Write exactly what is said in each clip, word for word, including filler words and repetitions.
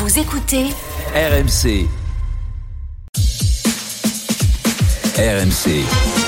Vous écoutez R M C. R M C.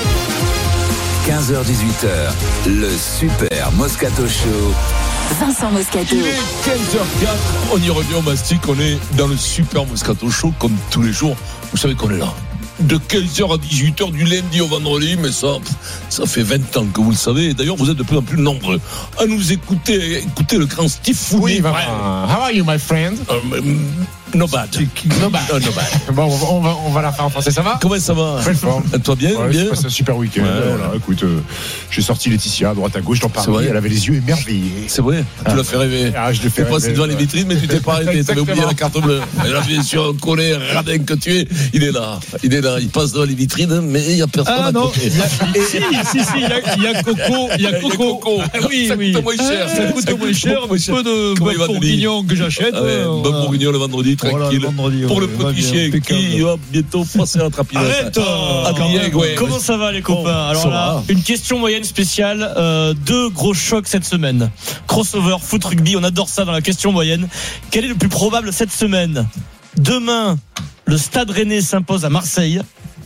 quinze heures dix-huit heures, le Super Moscato Show. Vincent Moscato. Il est quinze heures quatre, on y revient au mastic, on est dans le Super Moscato Show comme tous les jours. Vous savez qu'on est là. De quinze heures à dix-huit heures, du lundi au vendredi, mais ça, ça fait vingt ans que vous le savez. Et d'ailleurs, vous êtes de plus en plus nombreux à nous écouter. Écoutez le grand Steve Founi. Oui, ouais. How are you, my friend? Um, no bad. No bad. No, no bad. Bon, on va, on va la faire en français, ça va? Comment ça va? Belle forme. Toi bien? Ouais, bien. j'ai passé un super week-end. Ouais. Voilà, écoute, euh, j'ai sorti Laetitia à droite à gauche dans Paris. Elle avait les yeux émerveillés. C'est vrai. Ah. Tu l'as fait rêver. Ah, je l'ai fait Tu es passé rêver, devant ouais. les vitrines, mais tu t'es pas arrêté. Tu avais oublié la carte bleue. Et là, bien sûr, on connaît, radin que tu es. Il est là. Il est là. Il passe devant les vitrines, mais il n'y a personne Ah à non, côté. il y a, si, si, si, il y a, il y a Coco, il y a Coco. Ah, oui, ça oui. coûte moins cher. Ça coûte moins cher, un peu de Comment il va, beurre bourguignon que j'achète. Ah ouais, euh, bon voilà. bourguignon le vendredi, tranquille. Voilà, le vendredi, pour ouais, le va petit bien, chien impeccable. qui va bientôt passer la trapinette. Arrête euh, Adrien Gouin. Comment ça va les copains? Alors ça là, va. une question moyenne spéciale, euh, deux gros chocs cette semaine. Crossover, foot, rugby, on adore ça dans la question moyenne. Quel est le plus probable cette semaine? Demain, le Stade Rennais s'impose à Marseille.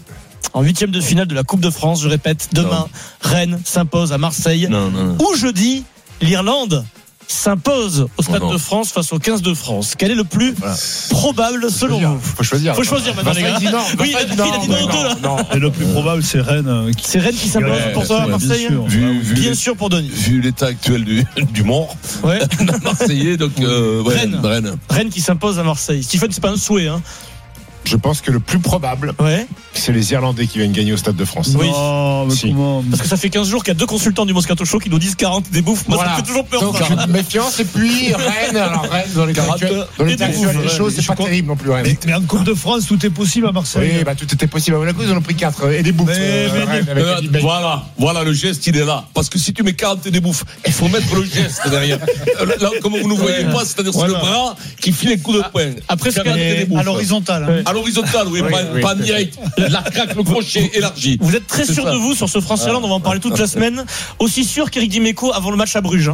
En huitième de finale de la Coupe de France, je répète, demain, Non. Rennes s'impose à Marseille. Non, non, non. Ou jeudi, l'Irlande s'impose au Stade Oh non. de France face au quinze de France. Quel est le plus Voilà. probable selon choisir. vous? Faut choisir. Faut choisir maintenant, les Vincent, gars. il dit non. Oui, Vincent, il a- il a dit non aux deux, là. non. Et le plus probable, c'est Rennes. euh, qui- C'est Rennes qui s'impose Ouais, pour toi à ouais, Marseille? bien sûr. Vu, vu, Bien sûr pour Denis. vu l'état actuel du, du mort, Ouais. Marseillais, donc euh, ouais, Rennes. Rennes. Rennes qui s'impose à Marseille. Stephen, c'est pas un souhait, hein. Je pense que le plus probable, Ouais. c'est les Irlandais qui viennent gagner au Stade de France. Oui. Non, mais Si. comment? Parce que ça fait quinze jours qu'il y a deux consultants du Moscato Show qui nous disent quarante des bouffes. Moi, Voilà. ça me fait toujours peur. Donc, ça. méfiance. Et puis, Rennes. Alors, Rennes, dans les quarante, actuels, dans les et des actuels bouffes, des choses, c'est je pas crois- terrible non plus, Rennes. Mais, mais en Coupe de France, tout est possible à Marseille. Oui, bah, tout était possible à Monaco, ils en ont pris quatre. Et des bouffes. Mais- euh, mais- Rennes, avec Euh, Eddie Bailly. voilà, voilà, le geste, il est là. Parce que si tu mets quarante des bouffes, il faut mettre le geste derrière. Là, comme vous ne voyez pas, c'est-à-dire c'est le Voilà. bras qui file un coup de poing. Après, c'est quarante quand même- des bouffes. À l'horizontale. Hein. À l'horizontale, oui, Oui, pas, oui. pas en direct. La craque, le crochet élargi. Vous êtes très C'est sûr ça. de vous sur ce France-Irlande, on va en parler toute la semaine. Aussi sûr qu'Éric Dimeco avant le match à Bruges. Hein.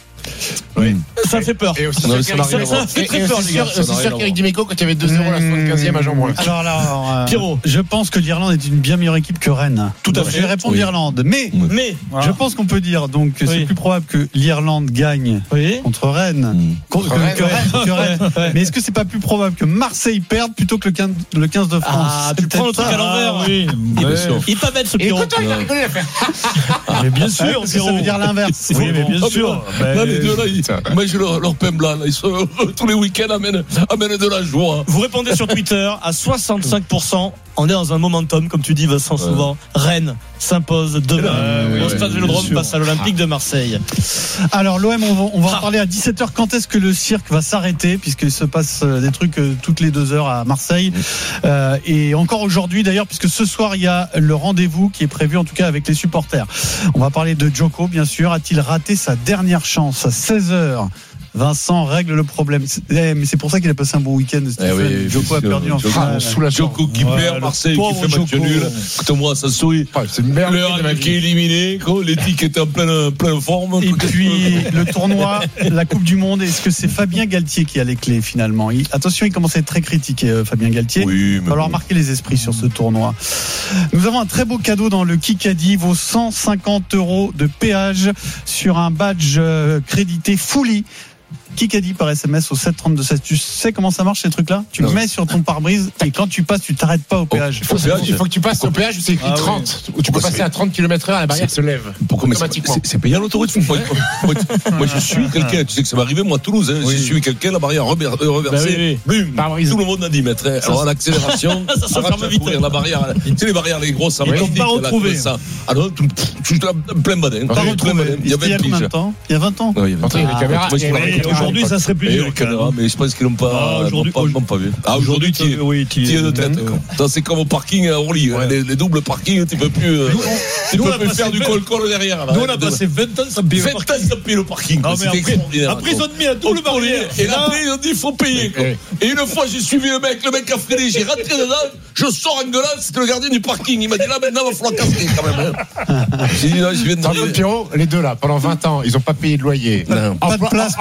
Oui. Ça fait peur. Et aussi Non, sûr ça qu'Eric- n'a rien à et- voir. et- Ça fait très et peur, aussi les gars. sûr- Ça n'a aussi rien sûr à qu'Eric Dimeco, quand il y avait deux zéro à la soixante-quinzième à Jean Brouin. Alors là, euh, Pierrot. je pense que l'Irlande est une bien meilleure équipe que Rennes. Tout à Donc, fait. Je vais répondre Oui. l'Irlande. Mais Mais, je pense qu'on peut dire donc que Oui. c'est plus probable que l'Irlande gagne oui. contre Rennes. Mm. Contre, que, Rennes, que Rennes, que Rennes. Ouais, ouais. Mais est-ce que c'est pas plus probable que Marseille perde plutôt que le quinze, le quinze de France? Ah, tu C'est prends le truc peut-être à ça. l'envers. Ah, oui. Bien Ouais. sûr. Il est pas bête ce Et Pierrot. écoute, il a rigolé l'affaire. Mais bien Ouais, sûr, parce que ça Pierrot. veut dire l'inverse. Oui, mais bien Ah, sûr. mais là, les deux, là, ils, moi, j'ai leur, leur pain blanc, là, ils sont, tous les week-ends, amènent, amènent de la joie. Vous répondez sur Twitter à soixante-cinq pour cent. On est dans un momentum, comme tu dis, Vincent, souvent. Rennes s'impose demain Ah, oui, au oui, Stade bien Vélodrome sûr. face à l'Olympique de Marseille. Alors l'O M, on va, on va Ah. en parler à dix-sept heures. Quand est-ce que le cirque va s'arrêter, puisqu'il se passe euh, des trucs euh, toutes les deux heures à Marseille, euh, et encore aujourd'hui d'ailleurs, puisque ce soir il y a le rendez-vous qui est prévu, en tout cas avec les supporters. On va parler de Djoko, bien sûr. A-t-il raté sa dernière chance à seize heures? Vincent règle le problème. C'est- eh, mais c'est pour ça qu'il a passé un bon week-end. Stephen. Eh oui, Djoko a bien sûr. perdu en Djoko, finale. Ah, soulagement. Djoko qui Ouais, perd, le Marseille qui pauvre fait match Djoko. nul. Écoute-moi, ça sourit. Ah, c'est le meilleur Le week-end de ma Real qui est vie. éliminé, quoi. L'éthique était en pleine, pleine forme. Et puis le tournoi, la Coupe du Monde, est-ce que c'est Fabien Galtier qui a les clés finalement? Il- Attention, il commence à être très critiqué, euh, Fabien Galtier. Oui, Il mais va falloir bon. marquer les esprits sur ce tournoi. Nous avons un très beau cadeau dans le Kikadi, vaut cent cinquante euros de péage sur un badge euh, crédité Fully. Kikadi par S M S au sept trente-deux seize. Tu sais comment ça marche ces trucs-là? Tu le Non. mets sur ton pare-brise et quand tu passes, tu t'arrêtes pas au péage. Il faut Il faut, il faut que tu passes au péage où c'est écrit Ah oui. trente, où tu peux Pourquoi passer c'est- à trente kilomètres heure, la barrière se lève. Pourquoi mais c'est, automatiquement. c'est, c'est payant l'autoroute moi, moi, moi, je suis quelqu'un, tu sais que ça m'est arrivé moi à Toulouse, hein, Oui. je suis quelqu'un, la barrière rever- euh, reversée, Bah oui, bum, Pare-brise. tout le monde a dix mètres. Hein. Alors l'accélération, Ça s'enferme vite. la barrière, tu sais les barrières les grosses, ça Ils va l'ont vite, pas là, retrouvé. comme ça. Alors tout, tout, tout plein badin, Pas plein retrouvé. badin. Il y a C'était il y a vingt combien de piges. temps? Il y a vingt ans. Ouais, il y a vingt Après, il y a les ans. caméras. Moi, je Et- parlais et pas. Aujourd'hui, ça serait plus Et dur. les caméras, mais je pense qu'ils n'ont pas, Ah, aujourd'hui- n'ont pas, n'ont pas vu. Ah, aujourd'hui, tu y es. oui, tu Tu y es de tête. Euh, Ça, c'est comme au parking à Orly. Ouais. Les, les doubles parkings, tu peux plus, euh, tu nous, on peux a plus passé faire du vingt- col-col derrière. là. Nous, on a passé vingt ans sans payer le vingt ans parking. sans payer le parking. Non, mais C'était après, extraordinaire. après, ils ont mis un double On barrière. Et Là- après, ils ont dit, il faut payer. quoi. Ouais. Et une fois, j'ai suivi le mec, le mec a freiné, j'ai rentré dedans, je sors en gueulant, c'était le gardien du parking. Il m'a dit, là, maintenant, il va falloir casser quand même. hein. J'ai dit, là, je viens de Attends, Pierrot, les deux là, pendant vingt ans, ils n'ont pas payé de loyer. Non. Pas de place pour en, le-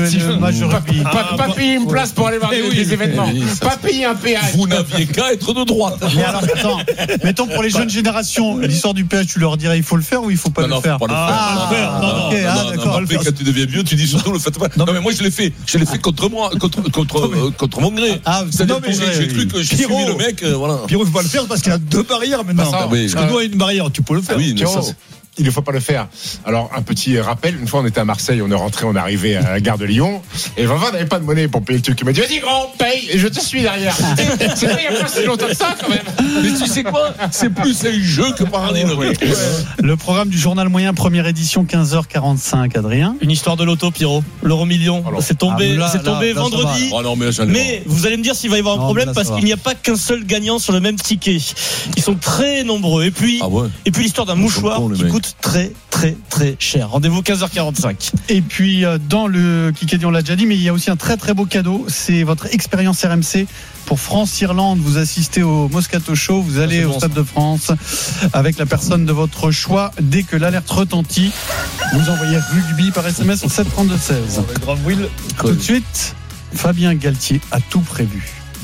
le match de rugby. Pas, pas, pas payer une place pour aller voir Eh des, oui, des événements. eh oui, ça, pas payer un péage. Vous n'aviez qu'à être de droite. Mais alors, attends, mettons pour les jeunes générations, l'histoire du péage, tu leur dirais il faut le faire ou il faut pas Non, le non, faire faut pas le faire. Ah, faut le faire. ok, Non, ah, non, d'accord. non, après, quand tu deviens vieux, tu dis surtout le faites pas. Non, mais moi je l'ai fait, je l'ai fait contre moi, contre contre euh, contre mon gré. Ah, C'est-à-dire non, que mais j'ai, j'ai cru que j'ai Pierrot. suivi le mec, euh, voilà. Pierrot, il faut pas le faire parce qu'il y a deux barrières maintenant. Ah, ça, oui. Parce que nous, il y a une barrière, tu peux le faire. Ah oui, mais Pierrot, ça, c'est- il ne faut pas le faire. Alors, un petit rappel, une fois on était à Marseille, on est rentré, on est arrivé à la gare de Lyon, et Vincent n'avait pas de monnaie pour payer le truc. Il m'a dit, vas-y grand, paye, et je te suis derrière. C'est vrai, il n'y a pas si longtemps que ça quand même. Mais tu sais quoi, c'est plus un jeu que paradigme. Le programme du journal moyen, première édition, quinze heures quarante-cinq, Adrien. Une histoire de loto, Pierrot. L'euro million. Alors, c'est tombé, ah, là, c'est tombé là, là, ça vendredi. Oh non, mais j'en ai Mais vous allez me dire s'il va y avoir un Non, problème mais là, parce ça va. qu'il n'y a pas qu'un seul gagnant sur le même ticket. Ils sont très nombreux. Et puis, Ah ouais. et puis l'histoire d'un Ils sont mouchoir cons, les qui mecs. coûte très, très, très cher. Rendez-vous quinze heures quarante-cinq. Et puis, euh, dans le Kikadi, on l'a déjà dit, mais il y a aussi un très très beau cadeau. C'est votre expérience R M C pour France-Irlande. Vous assistez au Moscato Show. Vous allez c'est au bon, Stade de France avec la personne de votre choix. Dès que l'alerte retentit, vous envoyez rugby par S M S au sept trente-deux seize. Grand Will. Tout de suite, Fabien Galtier a tout prévu.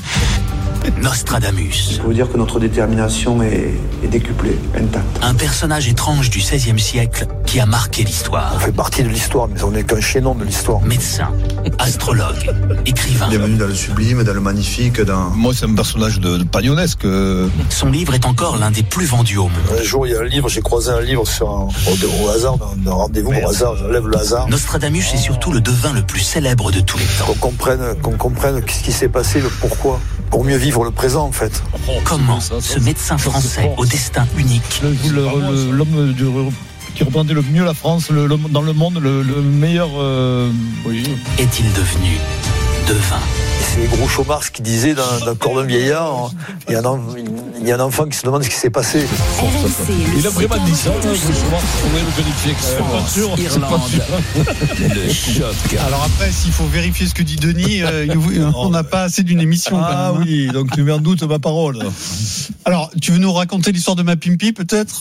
Nostradamus, Il faut vous dire que notre détermination est, est décuplée, intacte. un personnage étrange du seizième siècle qui a marqué l'histoire. On fait partie de l'histoire, mais on n'est qu'un chaînon de l'histoire. Médecin, astrologue, écrivain. Bienvenue dans le sublime, dans le magnifique, dans... Moi, c'est un personnage de, de pagnonesque. euh. Son livre est encore l'un des plus vendus au monde. Un jour, il y a un livre, j'ai croisé un livre sur un, au, au hasard, d'un rendez-vous, au hasard, j'enlève le hasard. Nostradamus est surtout le devin le plus célèbre de tous les temps. Qu'on comprenne, qu'on comprenne ce qui s'est passé, le pourquoi, pour mieux vivre le présent, en fait. Comment ce médecin français au destin unique Le- le- le- L'homme du- qui représentait le mieux la France, le- l'homme dans le monde, le, le meilleur. euh, est-il devenu devin? Et c'est Groucho Marx qui disait dans, dans Corps d'un vieillard, il y, a un, en- il y a un enfant qui se demande ce qui s'est passé. Il a vraiment dit ça, je pourrais le vérifier. France, Irlande, le choc. Alors après, s'il faut vérifier ce que dit Denis, euh, il nous- on n'a pas assez d'une émission. Ah quand même, hein. oui, donc tu mets en doute ma parole. Alors, tu veux nous raconter l'histoire de ma Pimpi, peut-être?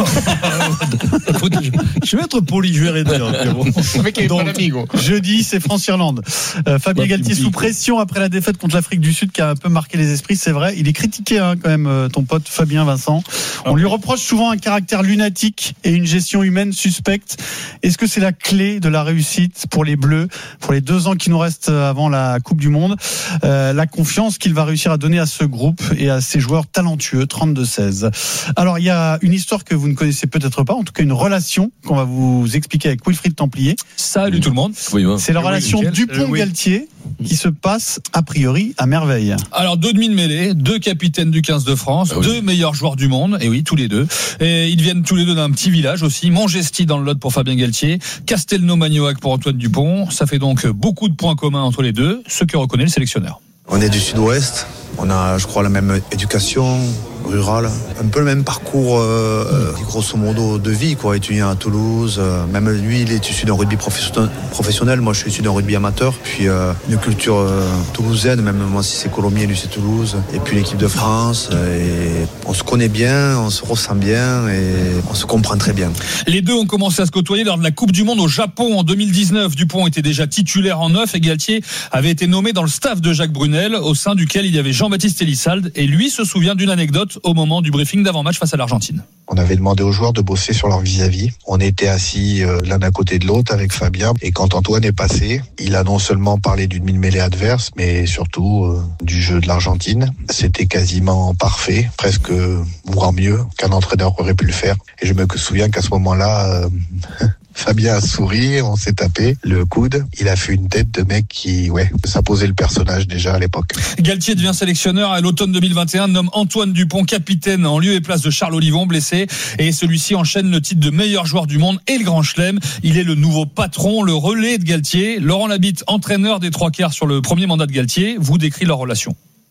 Je vais être poli, je vais rien dire. Pierrot. Avec les Donc, amigo. Jeudi, c'est France-Irlande. Euh, Fabien Bah, Galtier Pimpi. sous pression après la défaite contre l'Afrique du Sud qui a un peu marqué les esprits, c'est vrai. Il est critiqué hein, quand même, euh, ton pote Fabien Vincent. On lui reproche souvent un caractère lunatique et une gestion humaine suspecte. Est-ce que c'est la clé de la réussite pour les Bleus, pour les deux ans qui nous restent avant la Coupe du Monde? Euh, la confiance qu'il va réussir à donner à ce groupe et à ses joueurs talentueux, trente-deux seize. Alors, il y a une histoire que vous ne connaissez peut-être pas, en tout cas une relation qu'on va vous expliquer avec Wilfried Templier. Salut tout le monde. Oui, ouais. C'est la Oui, relation nickel. Euh, oui. Dupont-Galtier qui se passe a priori à merveille. Alors deux demi de mêlée, deux capitaines du quinze de France, Ah oui. deux meilleurs joueurs du monde, et oui tous les deux. Et ils viennent tous les deux d'un petit village aussi, Montgesty dans le Lot pour Fabien Galtier, Castelnau-Magnoac pour Antoine Dupont. Ça fait donc beaucoup de points communs entre les deux, ce que reconnaît le sélectionneur. On est du sud-ouest, on a, je crois, la même éducation rurale, un peu le même parcours, euh, grosso modo, de vie, quoi. Étudiant à Toulouse, euh, même lui, il est issu d'un rugby professionnel, professionnel. Moi, je suis issu d'un rugby amateur. Puis euh, une culture euh, toulousaine, même moi, si c'est Colomiers, lui, c'est Toulouse. Et puis l'équipe de France. Et on se connaît bien, on se ressent bien et on se comprend très bien. Les deux ont commencé à se côtoyer lors de la Coupe du Monde au Japon en deux mille dix-neuf. Dupont était déjà titulaire en neuf et Galtier avait été nommé dans le staff de Jacques Brunel, au sein duquel il y avait Jean-Baptiste Elissalde. Et lui se souvient d'une anecdote au moment du briefing d'avant-match face à l'Argentine. On avait demandé aux joueurs de bosser sur leur vis-à-vis. On était assis euh, l'un à côté de l'autre avec Fabien. Et quand Antoine est passé, il a non seulement parlé d'une mêlée adverse, mais surtout euh, du jeu de l'Argentine. C'était quasiment parfait, presque euh, voire mieux qu'un entraîneur aurait pu le faire. Et je me souviens qu'à ce moment-là... Euh, Fabien a souri, on s'est tapé le coude. Il a fait une tête de mec qui, ouais, ça posait le personnage déjà à l'époque. Galtier devient sélectionneur à l'automne deux mille vingt et un, nomme Antoine Dupont capitaine en lieu et place de Charles Olivon blessé, et celui-ci enchaîne le titre de meilleur joueur du monde et le Grand Chelem. Il est le nouveau patron, le relais de Galtier. Laurent Labitte, entraîneur des trois quarts sur le premier mandat de Galtier, vous décrit leur relation.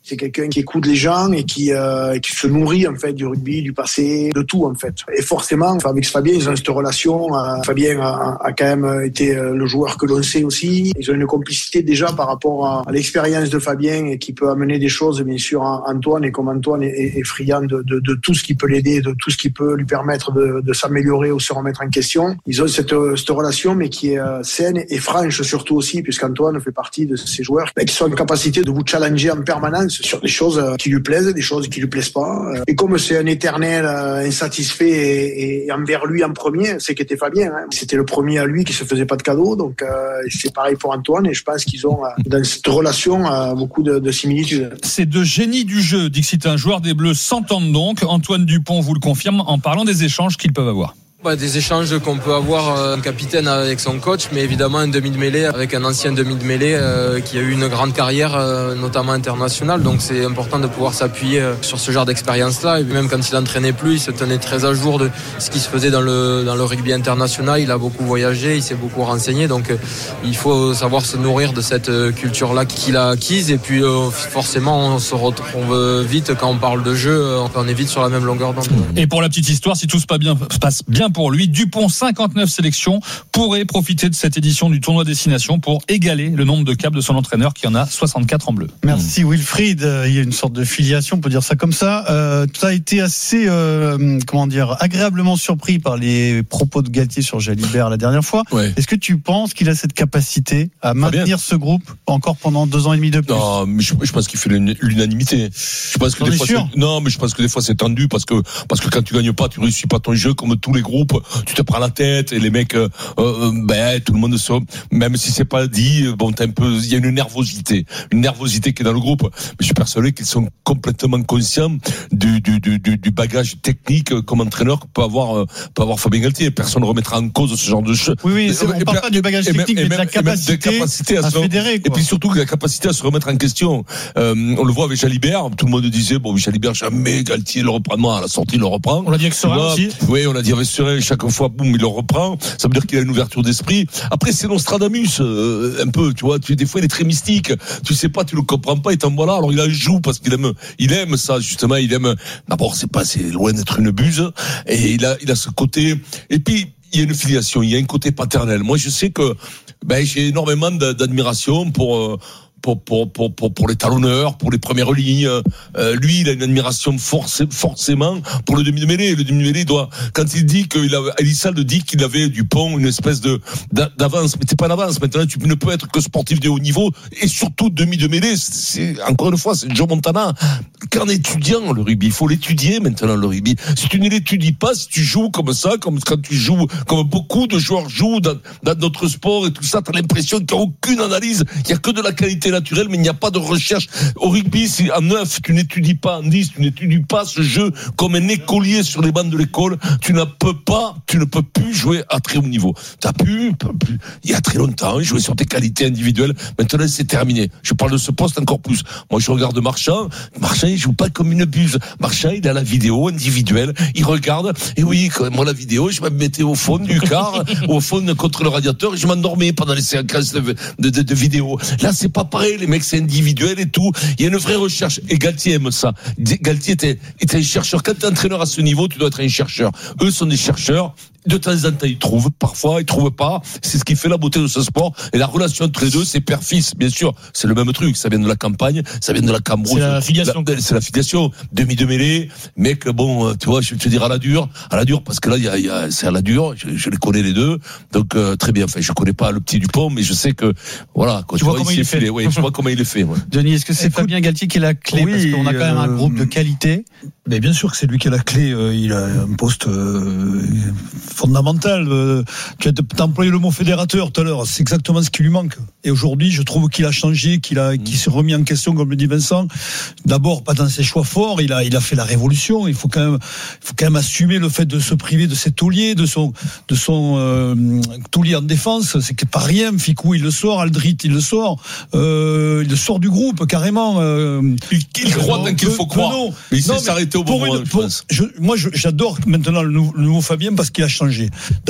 C'est quelqu'un qui écoute les gens et qui, euh, qui se nourrit en fait du rugby, du passé, de tout en fait. Et forcément, avec Fabien, ils ont cette relation. Euh, Fabien a, a quand même été le joueur que l'on sait aussi. Ils ont une complicité déjà par rapport à, à l'expérience de Fabien et qui peut amener des choses, bien sûr, à Antoine. Et comme Antoine est, est friand de, de, de tout ce qui peut l'aider, de tout ce qui peut lui permettre de, de s'améliorer ou se remettre en question. Ils ont cette, cette relation, mais qui est saine et franche surtout aussi, puisqu'Antoine fait partie de ces joueurs qui sont en capacité de vous challenger en permanence sur des choses qui lui plaisent, des choses qui lui plaisent pas. Et comme c'est un éternel insatisfait et, et envers lui en premier, c'est qu'était Fabien. Hein. C'était le premier à lui qui se faisait pas de cadeaux, donc euh, c'est pareil pour Antoine. Et je pense qu'ils ont dans cette relation beaucoup de, de similitudes. Ces deux génies du jeu, Dixit, un joueur des Bleus s'entendent donc. Antoine Dupont vous le confirme en parlant des échanges qu'ils peuvent avoir. Bah, des échanges qu'on peut avoir euh, un capitaine avec son coach, mais évidemment un demi de mêlée avec un ancien demi de mêlée euh, qui a eu une grande carrière, euh, notamment internationale. Donc c'est important de pouvoir s'appuyer euh, sur ce genre d'expérience-là. Et même quand il n'entraînait plus, il se tenait très à jour de ce qui se faisait dans le dans le rugby international. Il a beaucoup voyagé, il s'est beaucoup renseigné. Donc euh, il faut savoir se nourrir de cette euh, culture-là qu'il a acquise. Et puis euh, forcément, on se retrouve vite quand on parle de jeu, euh, on est vite sur la même longueur d'onde. Et pour la petite histoire, si tout se passe bien, se passe bien pour lui, Dupont, cinquante-neuf sélections, pourrait profiter de cette édition du tournoi Destination pour égaler le nombre de caps de son entraîneur qui en a soixante-quatre en bleu. Merci Wilfried, il y a une sorte de filiation, on peut dire ça comme ça. Euh, tu as été assez euh, comment dire, agréablement surpris par les propos de Galtier sur Jalibert la dernière fois. Ouais. Est-ce que tu penses qu'il a cette capacité à maintenir ce groupe encore pendant deux ans et demi de plus? Non, mais je, je pense qu'il fait l'unanimité. Je pense que des fois, non, mais je pense que des fois c'est tendu parce que parce que quand tu gagnes pas, tu réussis pas ton jeu comme tous les groupes. Tu te prends la tête et les mecs, euh, euh, ben tout le monde se, même si c'est pas dit, bon, t'as un peu, il y a une nervosité, une nervosité qui est dans le groupe. Mais je suis persuadé qu'ils sont complètement conscients du du du, du bagage technique comme entraîneur que peut avoir euh, peut avoir Fabien Galtier. Personne ne remettra en cause ce genre de choses. Oui, oui, c'est, on et, parle et, pas du bagage et, technique, et, mais de la capacité, de capacité à, à se fédérer. Quoi. Et puis surtout la capacité à se remettre en question. Euh, on le voit avec Jalibert. Tout le monde disait bon, Jalibert jamais Galtier le reprendra. À la sortie, il le reprend. On l'a dit avec Serein aussi. Oui, on l'a dit avec Serein. Chaque fois, boum, il le reprend. Ça veut dire qu'il a une ouverture d'esprit. Après, c'est Nostradamus, euh, un peu, tu vois. Tu, des fois, il est très mystique. Tu sais pas, tu le comprends pas. Et t'en voilà. Alors, il en joue parce qu'il aime, il aime ça, justement. Il aime, d'abord, c'est pas, c'est loin d'être une buse. Et il a, il a ce côté. Et puis, il y a une filiation. Il y a un côté paternel. Moi, je sais que, ben, j'ai énormément d'admiration pour, euh, Pour, pour, pour, pour, pour les talonneurs, pour les premières lignes. Euh, lui, il a une admiration forc- forcément pour le demi-de-mêlée. Le demi-de-mêlée doit, quand il dit qu'il avait, Elissalde dit qu'il avait Dupont une espèce de, d'avance. Mais t'es pas d'avance. Maintenant, tu ne peux être que sportif de haut niveau et surtout demi-de-mêlée. C'est, encore une fois, c'est Joe Montana. Qu'en étudiant le rugby, il faut l'étudier maintenant, le rugby. Si tu ne l'étudies pas, si tu joues comme ça, comme quand tu joues, comme beaucoup de joueurs jouent dans, dans notre sport et tout ça, t'as l'impression qu'il n'y a aucune analyse. Il n'y a que de la qualité naturel, mais il n'y a pas de recherche. Au rugby, si en neuf, tu n'étudies pas, en dix, tu n'étudies pas ce jeu comme un écolier sur les bancs de l'école, tu ne peux pas, tu ne peux plus jouer à très haut niveau. Tu as pu, pu, il y a très longtemps, jouer sur tes qualités individuelles. Maintenant, c'est terminé. Je parle de ce poste encore plus. Moi, je regarde Marchand. Marchand, il joue pas comme une buse. Marchand, il a la vidéo individuelle. Il regarde. Et oui, quand moi, la vidéo, je me mettais au fond du car, au fond contre le radiateur, et je m'endormais pendant les séquences de, de, de, de vidéo. Là, c'est pas pareil. Les mecs, c'est individuel et tout. Il y a une vraie recherche. Et Galtier aime ça. Galtier était, était un chercheur. Quand tu es entraîneur à ce niveau, tu dois être un chercheur. Eux sont des chercheurs. De temps en temps, ils trouvent. Parfois, ils trouvent pas. C'est ce qui fait la beauté de ce sport. Et la relation entre les deux, c'est père-fils. Bien sûr, c'est le même truc. Ça vient de la campagne. Ça vient de la cambrousse. C'est la filiation. La, c'est la filiation. Demi de mêlée. Mec, bon, tu vois, je vais te dire à la dure. À la dure, parce que là, il y a, il y a, c'est à la dure. Je, je les connais les deux. Donc, euh, très bien. Enfin, je connais pas le petit Dupont, mais je sais que, voilà. Quand tu, tu vois, vois comment il est fait. Oui, je vois comment il est fait. Ouais. Denis, est-ce que c'est Fabien Galtier qui est la clé? Oui, parce qu'on a quand même un euh, groupe de qualité. Mais bien sûr que c'est lui qui a la clé. Euh, il a un poste euh, fondamental. Euh, tu as employé le mot fédérateur tout à l'heure. C'est exactement ce qui lui manque. Et aujourd'hui, je trouve qu'il a changé, qu'il a, qu'il s'est remis en question, comme le dit Vincent. D'abord, pas dans ses choix forts. Il a, il a fait la révolution. Il faut quand même, il faut quand même assumer le fait de se priver de ses tauliers, de son, de son euh, taulier en défense. C'est pas rien. Ficou, il le sort. Aldrit, il le sort. Euh, il le sort du groupe carrément. Euh, il il croit euh, qu'il faut croire. Non, mais il s'est s'arrêté au bon moment. Je pense. Je, moi, je, j'adore maintenant le nouveau, le nouveau Fabien parce qu'il a changé. D'abord,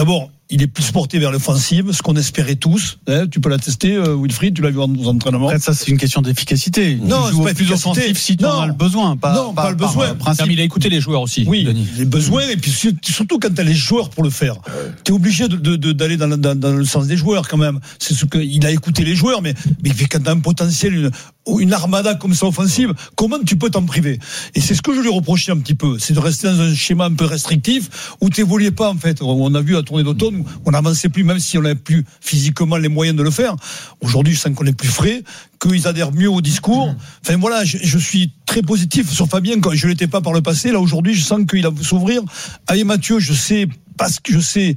il est plus porté vers l'offensive, ce qu'on espérait tous. Hein, tu peux l'attester, euh, Wilfried, tu l'as vu aux entraînements. Après, ça, c'est une question d'efficacité. Non, tu joues c'est pas plus efficacité. offensif si tu en as le besoin. Pas, non, pas, pas le par, besoin. Par principe. Non, mais il a écouté les joueurs aussi. Oui, Denis. les besoins, et puis surtout quand tu as les joueurs pour le faire. Tu es obligé de, de, de, d'aller dans, dans, dans le sens des joueurs quand même. C'est ce que, il a écouté les joueurs, mais, mais quand tu as un potentiel, une, une armada comme ça offensive, comment tu peux t'en priver? Et c'est ce que je lui reprochais un petit peu, c'est de rester dans un schéma un peu restrictif où tu n'évoluais pas en fait. On a vu la tournée d'automne où on n'avançait plus, même si on n'avait plus physiquement les moyens de le faire. Aujourd'hui, je sens qu'on est plus frais, qu'ils adhèrent mieux au discours. Enfin voilà, je, je suis très positif sur Fabien, quand je ne l'étais pas par le passé. Là aujourd'hui, je sens qu'il va s'ouvrir. Avec Mathieu, je sais, parce que je sais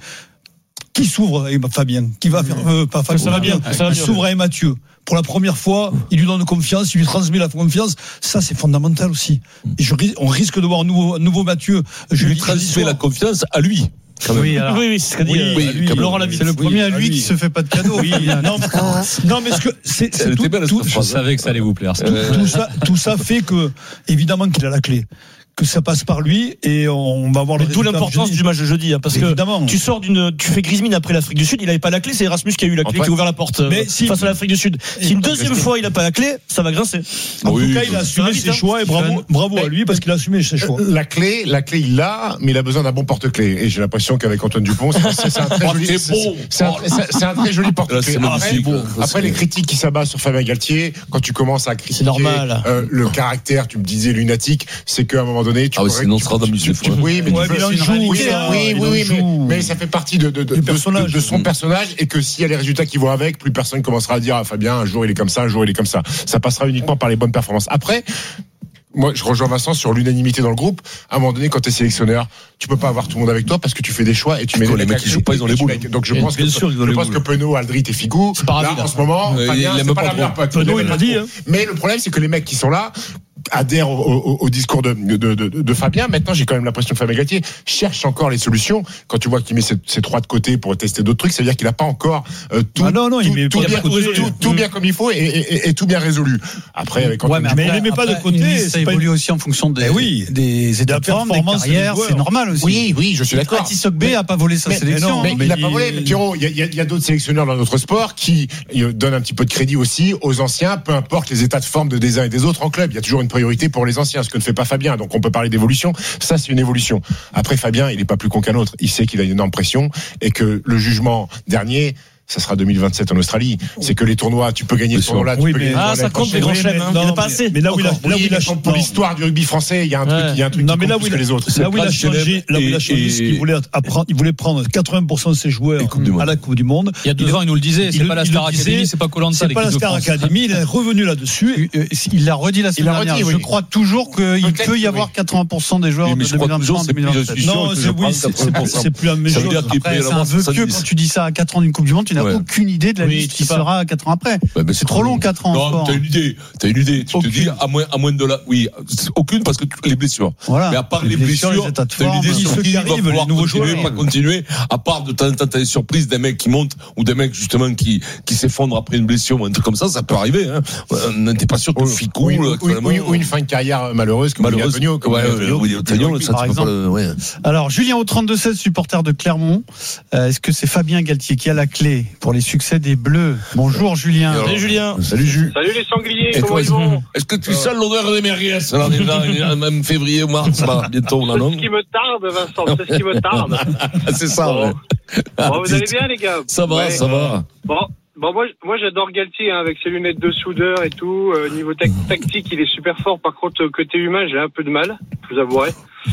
qui s'ouvre avec Fabien, qui va faire, euh, pas Fabien, ça va bien, ça va il bien. s'ouvre avec Mathieu. Pour la première fois, il lui donne confiance, il lui transmet la confiance. Ça, c'est fondamental aussi. Et je, on risque de voir un nouveau, un nouveau Mathieu. Je lui transmets la confiance à lui. Oui, alors, oui, oui, c'est ce qu'a dit oui, euh, oui, lui, comme Laurent Labitte. C'est le premier à lui, lui qui se fait pas de cadeau. Oui, non, non, mais ce que c'est, c'est tout, tout, Je savais que ça allait vous plaire. tout, tout ça, tout ça fait que, évidemment, qu'il a la clé. Que ça passe par lui et on va voir le Mais d'où résultat l'importance jeudi. du match de jeudi, hein, parce Évidemment. que tu sors d'une, tu fais Griezmann après l'Afrique du Sud, il avait pas la clé, c'est Erasmus qui a eu la clé, Antoine. qui a ouvert la porte euh, Mais si- face à l'Afrique du Sud. Si une deuxième fois il a pas la clé, ça va grincer. En Oui, tout cas, il a assumé vite, ses hein. choix et bravo, bravo à lui parce qu'il a assumé ses choix. La clé, la clé, il l'a, mais il a besoin d'un bon porte-clé. Et j'ai l'impression qu'avec Antoine Dupont, c'est, c'est, c'est un très Oh, joli, c'est c'est, beau. c'est un, c'est, c'est un très joli Là, porte-clé. c'est Après, magnifique. bon, Là, après c'est- les critiques qui s'abattent sur Fabien Galtier, quand tu commences à critiquer normal. euh, le caractère, tu me disais lunatique, c'est qu'à un moment donné, tu Ah oui, pourrais- c'est non, tu- ça sera d'amuser, tu- des fois. Oui, mais Ouais, tu mais peux- il en c'est une joue, réalité. ça, oui, il oui, en oui, mais, joue. mais ça fait partie de, de, de, Du de- personnage. de son personnage et que s'il y a les résultats qui vont avec, plus personne commencera à dire, ah, Fabien, un jour il est comme ça, un jour il est comme ça. Ça passera uniquement par les bonnes performances. Après, moi, je rejoins Vincent sur l'unanimité dans le groupe. À un moment donné, quand tu es sélectionneur, tu peux pas avoir tout le monde avec toi parce que tu fais des choix et tu mets les mecs qui jouent pas, ils ont les et tu boules. mets- Donc je Bien pense que, sûr, ils ont je les pense boules. que Penaud, Aldrit et Figou, pas là, ravi, en là. ce moment, Euh, Fabien, il c'est aime pas pas la trop. meilleure pote. Penaud, il l'a dit, trop. hein. Mais le problème, c'est que les mecs qui sont là adhèrent au, au, au discours de, de, de, de, de Fabien. Maintenant, j'ai quand même l'impression que Fabien Galtier cherche encore les solutions. Quand tu vois qu'il met ses, ses trois de côté pour tester d'autres trucs, ça veut dire qu'il n'a pas encore euh, tout, Ah non, non, il tout, met tout pas bien, de côté. tout, tout bien comme il faut et, et, et, et tout bien résolu. Après, avec Ouais, Antoine mais, Mais après, il les met pas de après, côté, une liste, c'est ça pas évolue une- aussi en fonction des, Eh oui. des états de forme, des performance des carrières, joueurs. c'est normal aussi. Oui, oui, je suis d'accord. Ati Sogbe a pas volé sa Mais- sélection. Mais, hein. il n'a mais pas il- volé. Mais Pierrot, il y a, il y a- il y a d'autres sélectionneurs dans notre sport qui euh, donnent un petit peu de crédit aussi aux anciens, peu importe les états de forme de des uns et des autres en club. Il y a toujours une priorité pour les anciens, ce que ne fait pas Fabien. Donc on peut parler d'évolution. Ça, c'est une évolution. Après, Fabien, il n'est pas plus con qu'un autre. Il sait qu'il a une énorme pression et que le jugement dernier, ça sera deux mille vingt-sept en Australie. C'est que les tournoi, tu peux gagner Bien ce tournoi-là, tu Oui, peux mais- gagner le Ah, tournoi ça l'année compte les prochaine. grands chefs, hein. Il n'y en a pas assez. Mais là où il a, Encore, là où oui, il a, mais pour, pour non. l'histoire du rugby français, il y a un truc, Ouais. il y a un truc Non, qui mais là compte où plus il que a, les autres. là où il a Place changé, Genève là où il a et- changé, c'est qu'il et- voulait apprendre, il voulait prendre quatre-vingts pour cent de ses joueurs Et Coupe du Monde. à la Coupe du Monde. Il y a deux ans, il nous le disait, c'est il- pas la il Star le disait, Academy, c'est pas Koh-Lanta, C'est pas la l'équipe de Star France. Academy, il est revenu là-dessus. Euh, Il l'a redit la semaine l'a redit, dernière. oui. Je crois toujours qu'il Peut-être peut y que avoir oui. quatre-vingts pour cent des joueurs Oui, de mais je crois deux mille vingt-trois en toujours, c'est deux mille plus vingt-sept. sûr Non, que c'est je oui, prends c'est- c'est quatre-vingts pour cent. c'est plus la même Ça veut chose. dire qu'il peut Après, y c'est avoir un vœu pieux soixante-dix. quand tu dis ça à quatre ans d'une Coupe du Monde, tu n'as Ouais. aucune idée de la Oui, liste tu qui sais pas. sera à quatre ans après. Ouais, mais C'est trop long, quatre ans en Non, sport. t'as une idée. T'as une idée. Tu te Aucune. dis, à moins, à moins de la, oui, aucune parce que les blessures. Voilà. Mais à part les blessures, les états de t'as une forme, idée ceux sur qui qui va arrivent, pouvoir les nouveaux continuer, joueurs. pas continuer. À part de temps en temps, t'as des surprises des mecs qui montent ou des mecs, justement, qui, qui s'effondrent après une blessure ou un truc comme ça, ça peut arriver, hein. On n'était pas sûr que Ficou, Ou une, ou une- actuellement, ou une- ou une fin de carrière malheureuse comme malheureuse. Willy Antonio, comme Ouais, Willy ouais, Antonio. Willy Antonio, Rugby, ça, par tu peux pas exemple. le- ouais. Alors, Julien, au trente-deux seize, supporter de Clermont, euh, est-ce que c'est Fabien Galtier qui a la clé pour les succès des Bleus? Bonjour, Julien. Alors, Salut Julien. Salut Jules. Salut les sangliers, Et comment toi, ils vont? est-ce que tu sens l'odeur des merguez? Alors, déjà, même février ou mars, là, bientôt, là, C'est non? ce qui me tarde, Vincent, c'est ce qui me tarde. C'est ça, Bon. ouais. Bon, vous allez bien, les gars? Ça va, Ouais. ça va. Bon, bon moi, moi j'adore Galtier, hein, avec ses lunettes de soudeur et tout. Euh, niveau tac- tactique, il est super fort. Par contre, euh, côté humain, j'ai un peu de mal, je vous avouerai.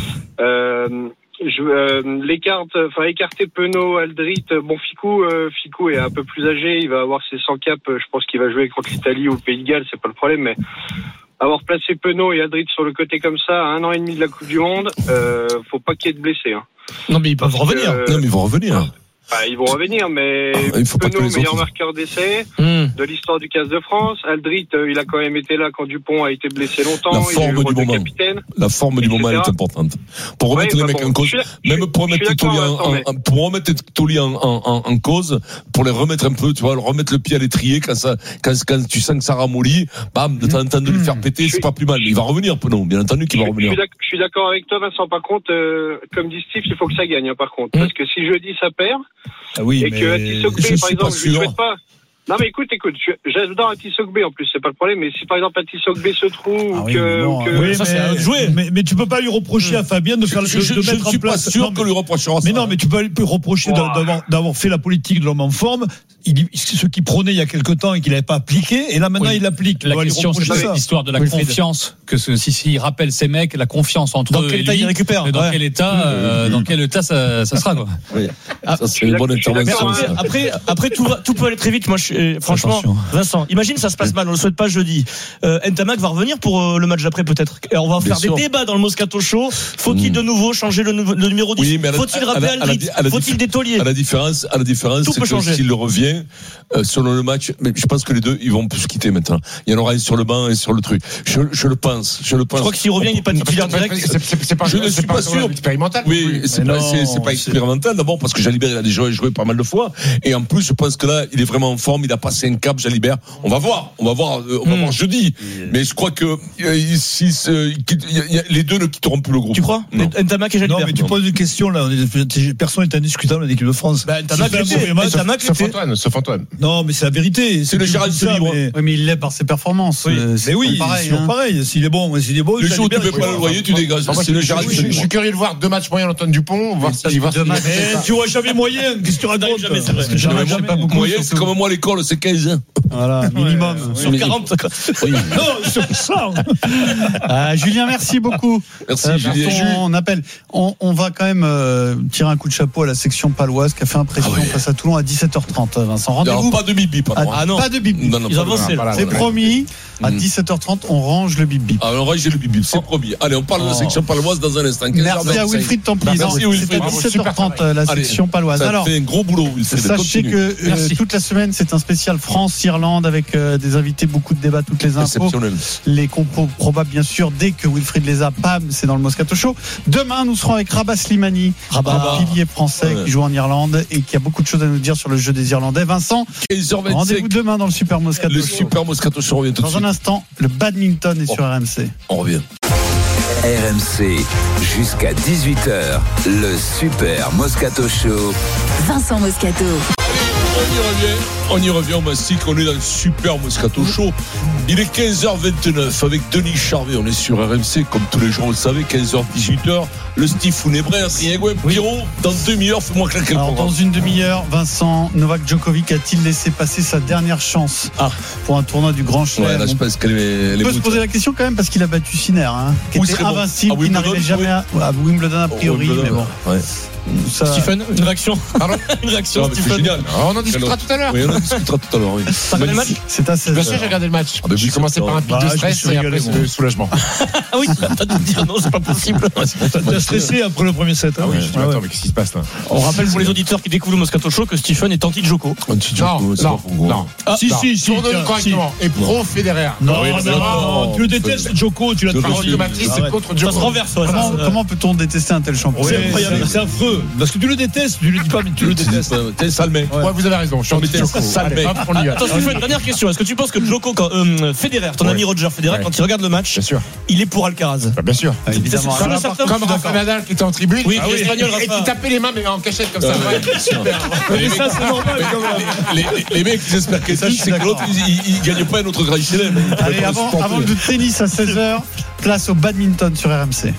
Euh, je, euh, l'écarte, enfin écarter Penaud, Aldrit, euh, bon Ficou, euh, Ficou est un peu plus âgé, il va avoir ses cent caps. euh, Je pense qu'il va jouer contre l'Italie ou le Pays de Galles, c'est pas le problème, mais avoir placé Penaud et Aldrit sur le côté comme ça, à un an et demi de la Coupe du Monde, euh, faut pas qu'il y ait de blessés. Hein. Non, mais ils peuvent Parce que, revenir. euh, Non, mais ils vont revenir. Bah, ils vont revenir, mais Il faut pas que Penaud, les meilleur autres- marqueur d'essai Hum. de l'histoire du quinze de France. Aldrit, euh, il a quand même été là quand Dupont a été blessé longtemps. La il a eu forme le rôle du de moment. capitaine. La forme du et cetera. moment est importante. Pour remettre Ouais, les bah mecs bon, en cause, je suis- je même suis- pour je remettre suis Titoli en, d'accord, Vincent, en- pour remettre Titoli en, en, en, en cause, pour les remettre un peu, tu vois, remettre le pied à l'étrier quand ça, quand, quand tu sens que ça ramollit, bam, de temps en temps de lui faire péter, c'est pas plus mal. Mais il va revenir, Penaud, bien entendu qu'il va Je revenir. suis d'ac- je suis d'accord avec toi, Vincent. Par contre, euh, comme dit Steve, il faut que ça gagne, hein, par contre. Mmh. Parce que si jeudi ça perd, Ah oui, et mais que Atisogbe, je par suis pas exemple, je lui sûr. souhaite pas. Non mais écoute, écoute, je- j'adore Atisogbe en plus, c'est pas le problème, mais si par exemple Atisogbe se trouve Ah ou oui, que, mais bon, ou que oui, ça, mais, c'est à eux de jouer. mais, mais tu peux pas lui reprocher à Fabien de faire le Je, je, de je mettre ne suis en place. pas sûr Non, qu'on lui reprochera ça. mais non, mais tu peux pas lui reprocher Wow. d'avoir, d'avoir fait la politique de l'homme en forme. Il, ce qu'il prônait il y a quelque temps et qu'il n'avait pas appliqué, et là maintenant Oui. il applique. La On va lui question, c'est reprocher ça. l'histoire de la Wilfried. confiance que ce, si, si il rappelle ces mecs, la confiance entre Dans eux quel et état lui, il récupère, et dans ouais. quel état, euh, dans quel état ça, ça sera quoi. Oui. Ah, Ça, c'est une bonne je suis intervention. d'accord, ça. Après, après tout, va- tout peut aller très vite. Moi, je, suis- euh, franchement, Attention. Vincent, imagine ça se passe mal. On le souhaite pas jeudi. Euh, Ntamak va revenir pour euh, le match d'après peut-être. Et on va Bien faire sûr. des débats dans le Moscato Show. Faut-il Mm. de nouveau changer le, nouveau- le numéro dix Oui, mais à la- Faut-il à la- rappeler à la- Aldrit à la Faut-il dif- des tauliers À la différence, à la différence, Tout c'est peut que changer. s'il revient, euh, selon le match, mais je pense que les deux, ils vont plus se quitter maintenant. Il y en aura un sur le banc et sur le truc. Je, je le pense, je le pense. Je crois que s'il revient, il n'est pas titulaire direct. C'est- c'est- c'est pas- Je ne c'est suis pas un sûr. expérimental. Oui, c'est Mais pas, non, c'est, c'est pas c'est- expérimental d'abord parce que Jalibert il a déjà joué pas mal de fois et en plus je pense que là il est vraiment en forme, il a passé un cap Jalibert. On va voir, on va voir, euh, on va Hmm. voir jeudi. Mais je crois que euh, si ce- il quitte- il y a- il y a- les deux ne quitteront plus le groupe. Tu crois Non. Ntamak et Non, Jalibert. mais tu poses une question là. on est- Personne n'est indiscutable en équipe de France. Bah, Ntamak C'est un l'était. mauvais match. Ntamak Sauf l'était. Antoine, sauf Antoine. Non, mais c'est la vérité. C'est le tu Gérald dis ça, libre. mais- Oui, mais il l'est par ses performances. Oui, Euh, c'est mais oui, toujours pareil. c'est toujours hein. pareil. S'il est bon, s'il est bon. Le jour où tu Jalibert, peux pas il- le loyer, tu dégages. Moi, C'est le je- Gérald je- je- Je suis curieux de voir deux matchs moyens d'Antoine Dupont, voir s'il voir deux s'il- matchs. Mais tu vois jamais moyen. Qu'est-ce que tu racontes jamais, c'est vrai. Parce que jamais, Jamais, jamais. pas beaucoup. moyen, c'est surtout. comme moi à l'école, c'est quinze ans. Voilà, minimum. Ouais, Sur ouais. quarante. quoi. Non, sur ça. Ah, Julien, merci beaucoup. Merci, Euh, Julien. pour ton appel. On, on va quand même euh, tirer un coup de chapeau à la section paloise qui a fait impression Ah oui. face à Toulon à dix-sept heures trente. Vincent, Alors, rendez-vous. pas de bip-bip, à- moi. Ah non. Pas de bip bip. Non, non, Ils pas ont de- avancé. Voilà, C'est voilà. promis. À Mm. dix-sept heures trente, on range le bip bip. Ah, alors, j'ai le bip-bip, c'est promis. Allez, on parle de la Oh. section paloise dans un instant. quinze heures Merci à vingt-cinq. Wilfried Templier. Merci, Non, Wilfried. C'était à Bravo, dix-sept heures trente super la Allez, section paloise. Ça Alors, fait un gros boulot, Wilfried. sachez Continue. que euh, Merci. toute la semaine, c'est un spécial France-Irlande avec euh, des invités, beaucoup de débats, toutes les infos. Exceptionnel. Les compos probables, bien sûr, dès que Wilfried les a, pam, c'est dans le Moscato Show. Demain, nous serons avec Rabat Slimani, Rabat. un pilier français Ouais. qui joue en Irlande et qui a beaucoup de choses à nous dire sur le jeu des Irlandais. Vincent, quinze heures rendez-vous vingt-cinq. demain dans le Super Moscato Le Show. super Moscato Show revient tout de Dans un suite. instant, le badminton est sur R M C. On revient. R M C, jusqu'à dix-huit heures, le Super Moscato Show. Vincent Moscato. On y revient, on y revient, on mastique, on est dans le super Moscato Show. Il est quinze heures vingt-neuf avec Denis Charvet, on est sur R M C, comme tous les jours, vous le savez, quinze heures dix-huit heures. Le Steve Funebrer, Adrien Gouin, Pierrot, dans deux demi-heures, fais-moi claquer le Alors, programme. dans une demi-heure, Vincent, Novak Djokovic a-t-il laissé passer sa dernière chance Ah. pour un tournoi du Grand Chelem? Ouais, là, je pense qu'elle est. On peut se poser la question quand même parce qu'il a battu Sinner, hein, qui Oui, était c'est bon. invincible, À qui Wimbledon, n'arrivait jamais à, à Wimbledon a priori, Wimbledon, mais bon. ouais. Ça, Stephen, une réaction. Pardon Une réaction, Non, mais c'est Stephen. génial. On en discutera tout à l'heure. Oui, on en discutera tout à l'heure, oui. T'as regardé le match? c'est à seize Bien sûr, j'ai heures. regardé le match. Ah, bah, J'ai oui, commencé par un pic bah, de je me stress suis et après régalé, le soulagement. Ah oui, t'as dû te dire non, c'est pas possible. T'as stressé après le premier set. hein, Ah oui, ouais. je dis, Ouais, attends, ouais. mais qu'est-ce qui se passe là? On rappelle pour les auditeurs qui découvrent le Moscato Show que Stephen est anti-Joko. Un petit Non, Djoko, c'est non, pas pour moi. non. Ah, si, Non. si, si. Tourne-le tiens, correctement. Et pro Federer. Non, Ah oui, mais non, non, tu le non, détestes, non. Joko, tu l'as Joko, toujours Par dit. automatisme, c'est Arrête. contre Ça se Djoko. renverse, ouais, Comment, ça, ça- comment peut-on détester un tel champion? C'est Ouais, incroyable, c'est- c'est affreux. Parce que tu le détestes, tu le dis pas, mais tu le détestes. T'es sale mec. Ouais, vous avez raison. Je suis Mais t'es anti-Djoko. sale Allez, mec. hop, on y va. Attends, Stephen, dernière question. Est-ce que tu penses que Joko, quand, euh, Federer, ton ami Roger Federer, Ouais. quand il regarde le match, Bien sûr. il est pour Alcaraz? Bah, bien sûr. Ah, évidemment. C'est- c'est- Alors, c'est- par certain, contre, Comme Rafa Nadal qui était en tribune. Oui, Ah qui est espagnol, Et Rafa. qui tapait les mains mais en cachette comme ça. Ouais, Ouais. bien sûr. Mais ça, c'est normal quand même. Les, les- les mecs, ils espèrent que Ça, je suis c'est que d'accord. l'autre, il, il, il gagne pas un autre Grand Chelem. Allez, avant, avant le tennis à seize heures, place au badminton sur R M C.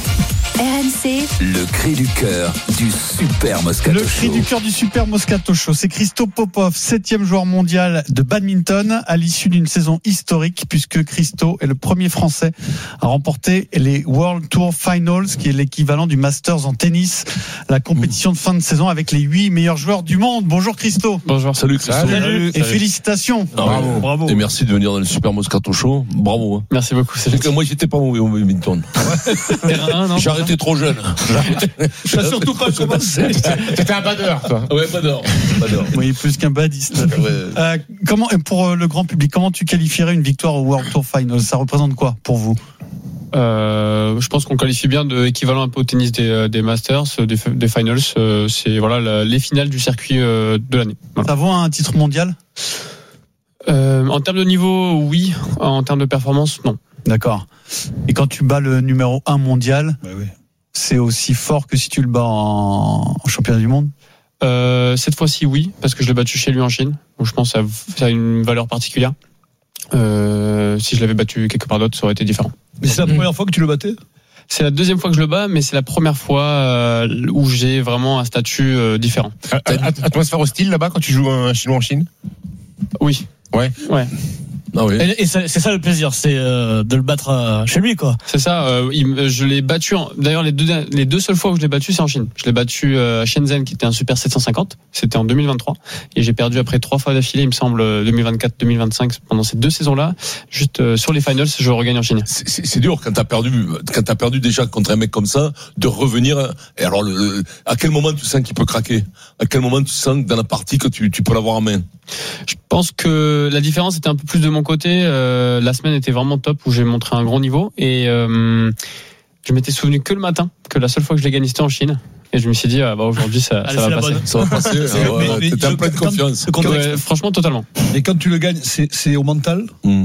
R M C, Le cri du cœur du Super Moscato Le cri Show. du cœur du Super Moscato Show, c'est Christo Popov, septième joueur mondial de badminton à l'issue d'une saison historique puisque Christo est le premier Français à remporter les World Tour Finals, qui est l'équivalent du Masters en tennis, la compétition de fin de saison avec les huit meilleurs joueurs du monde. Bonjour Christo. Bonjour. Salut Christophe. Salut. Et félicitations. Ah ouais. Bravo. Et merci de venir dans le Super Moscato Show. Bravo. hein. Merci beaucoup. C'est Parce que moi, j'étais pas mauvais au badminton. J'ai arrêté trop jeune. T'as surtout pas commencé. C'était un badeur, toi. Ouais, pas d'or. Pas d'or. Oui, plus qu'un badiste. Ouais. Euh, comment, et pour euh, le grand public, comment tu qualifierais une victoire au World Tour Finals? Ça représente quoi pour vous? Euh, je pense qu'on qualifie bien de équivalent un peu au tennis des, euh, des Masters, euh, des, des Finals. Euh, c'est voilà la- les finales du circuit euh, de l'année. Voilà. Ça vaut un titre mondial? Euh, en termes de niveau, oui. En termes de performance, non. D'accord. Et quand tu bats le numéro un mondial, Bah oui. c'est aussi fort que si tu le bats en, en championnat du monde? Euh, cette fois-ci, oui, parce que je l'ai battu chez lui en Chine. Donc je pense que ça, ça a une valeur particulière. Euh, si je l'avais battu quelque part d'autre, ça aurait été différent. Mais c'est la mmh. première fois que tu le battais ? C'est la deuxième fois que je le bats, mais c'est la première fois euh, où j'ai vraiment un statut euh, différent. Atmosphère hostile là-bas quand tu joues un chinois en Chine ? Oui. Ouais. Ouais. Ah oui. Et, et c'est ça le plaisir, c'est euh, de le battre euh, chez lui, quoi. C'est ça. Euh, il, je l'ai battu. En, d'ailleurs, les deux les deux seules fois où je l'ai battu, c'est en Chine. Je l'ai battu euh, à Shenzhen, qui était un Super sept cent cinquante. C'était en deux mille vingt-trois, et j'ai perdu après trois fois d'affilée, il me semble, deux mille vingt-quatre, deux mille vingt-cinq. Pendant ces deux saisons-là, juste euh, sur les finals, je regagne en Chine. C'est, c'est, c'est dur quand t'as perdu, quand t'as perdu déjà contre un mec comme ça, de revenir. Et alors, le, le, à quel moment tu sens qu'il peut craquer ? À quel moment tu sens que dans la partie que tu, tu peux l'avoir en main ? Je pense que la différence était un peu plus de mon côté. Euh, la semaine était vraiment top, où j'ai montré un gros niveau, et euh, je m'étais souvenu que le matin que la seule fois que je l'ai gagné c'était en Chine, et je me suis dit ah bah aujourd'hui ça, Allez, ça va passer. Bonne. Ça va passer. ah ouais, mais, t'étais en pleine confiance. Ouais, franchement, totalement. Et quand tu le gagnes, c'est, c'est au mental ? mmh.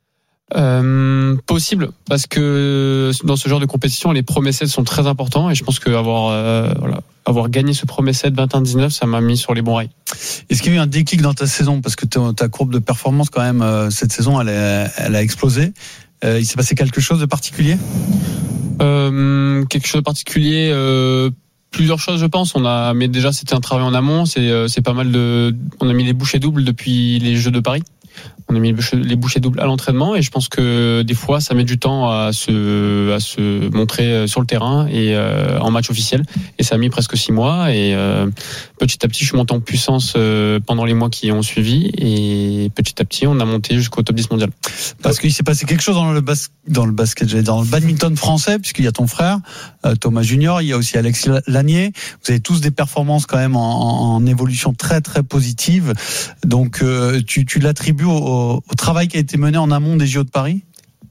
Euh, possible, parce que dans ce genre de compétition, les premiers sets sont très importants, et je pense que avoir euh, voilà, avoir gagné ce premier set vingt et un dix-neuf, ça m'a mis sur les bons rails. Est-ce qu'il y a eu un déclic dans ta saison, parce que ta courbe de performance quand même euh, cette saison, elle, est, elle a explosé. Euh, il s'est passé quelque chose de particulier ? euh, Quelque chose de particulier. Euh, Plusieurs choses, je pense. On a, mais déjà, c'était un travail en amont. C'est, euh, c'est pas mal de. On a mis les bouchées doubles depuis les Jeux de Paris. On a mis les bouchées doubles à l'entraînement, et je pense que des fois ça met du temps à se à se montrer sur le terrain et euh, en match officiel, et ça a mis presque six mois, et euh, petit à petit je suis monté en puissance euh, pendant les mois qui ont suivi, et petit à petit on a monté jusqu'au top dix mondial. Parce qu'il s'est passé quelque chose dans le bas, dans le basket, j'allais dire, dans le badminton français, puisqu'il y a ton frère euh, Thomas Junior, il y a aussi Alex Lanier. Vous avez tous des performances quand même en, en évolution très très positive. Donc euh, tu tu l'attribues au, au, au travail qui a été mené en amont des J O de Paris ?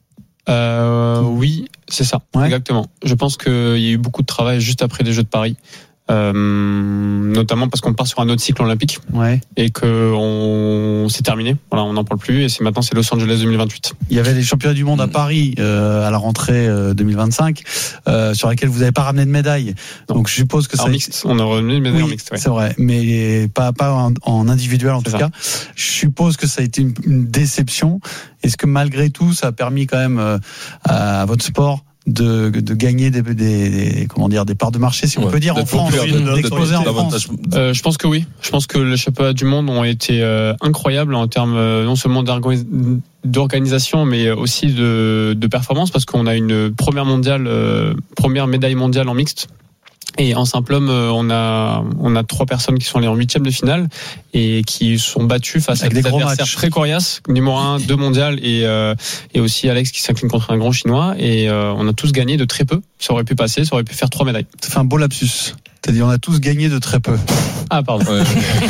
euh, Oui, c'est ça, ouais. Exactement. Je pense qu'il y a eu beaucoup de travail juste après les Jeux de Paris. Euh, notamment parce qu'on part sur un autre cycle olympique, ouais. Et que on c'est terminé. Voilà, on n'en parle plus, et c'est maintenant c'est Los Angeles deux mille vingt-huit. Il y avait les championnats du monde à Paris euh, à la rentrée euh, deux mille vingt-cinq, euh, sur laquelle vous n'avez pas ramené de médaille. Non. Donc je suppose que en ça. Mixte, on a ramené une médaille oui, en mixte. Ouais. C'est vrai, mais pas pas en, en individuel en c'est tout ça. Cas. Je suppose que ça a été une, une déception. Est-ce que malgré tout, ça a permis quand même euh, à, à votre sport de, de gagner des, des, des comment dire des parts de marché, si on ouais, peut dire, en France, d'exposer en France. Euh, je pense que oui. Je pense que les championnats du monde ont été euh, incroyables en termes euh, non seulement d'organisation, mais aussi de, de performance, parce qu'on a une première mondiale, euh, première médaille mondiale en mixte. Et en simple homme, on a on a trois personnes qui sont allées en huitième de finale et qui sont battues face avec à des adversaires matchs. Très coriaces, numéro un, deux mondial, et euh, et aussi Alex qui s'incline contre un grand chinois, et euh, on a tous gagné de très peu. Ça aurait pu passer, ça aurait pu faire trois médailles. Ça fait un beau lapsus. T'as dit on a tous gagné de très peu. Ah pardon. Ouais.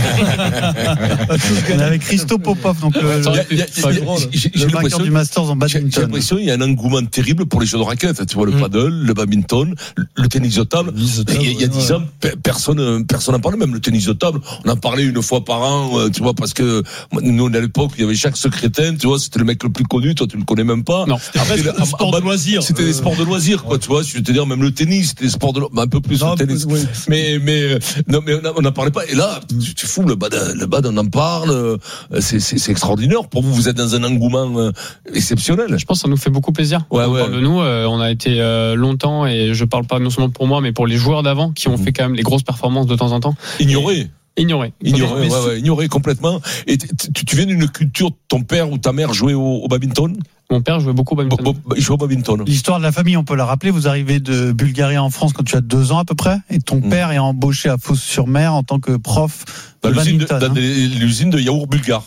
On est avec Christo Popov, donc le, le, y a, y a, le, le vainqueur du Masters en badminton. J'ai l'impression qu'il y a un engouement terrible pour les jeux de raquettes. Tu vois, le mmh. paddle, le badminton, le tennis de table. Il y a dix ans, personne personne n'en parlait, même le tennis de table. On en parlait une fois par an, tu vois, parce que nous, à l'époque, il y avait chaque secrétaire, tu vois, c'était le mec le plus connu, toi tu le connais même pas. Non, c'était le sport de loisirs. C'était des sports de loisirs, quoi, tu vois. Je veux te dire, même le tennis, c'était des sports de loisirs, un peu plus le tennis. Mais, mais, non, mais on n'en parlait pas. Et là, tu fous, le bad, le bad, on en parle. C'est, c'est, c'est extraordinaire. Pour vous, vous êtes dans un engouement exceptionnel. Je pense que ça nous fait beaucoup plaisir. Ouais, on ouais. parle de nous. On a été longtemps, et je parle pas non seulement pour moi, mais pour les joueurs d'avant qui ont mmh. fait quand même les grosses performances de temps en temps. Ignorés. Ignoré. Ignoré, ouais, ouais, ignoré complètement. Et tu, tu viens d'une culture, ton père ou ta mère jouait au, au badminton? Mon père jouait beaucoup au badminton. Bo, bo, il jouait au badminton. L'histoire de la famille, on peut la rappeler. Vous arrivez de Bulgarie en France quand tu as deux ans à peu près, et ton mmh. père est embauché à Fos-sur-Mer en tant que prof de dans badminton. L'usine de, hein. dans l'usine de yaourt bulgare.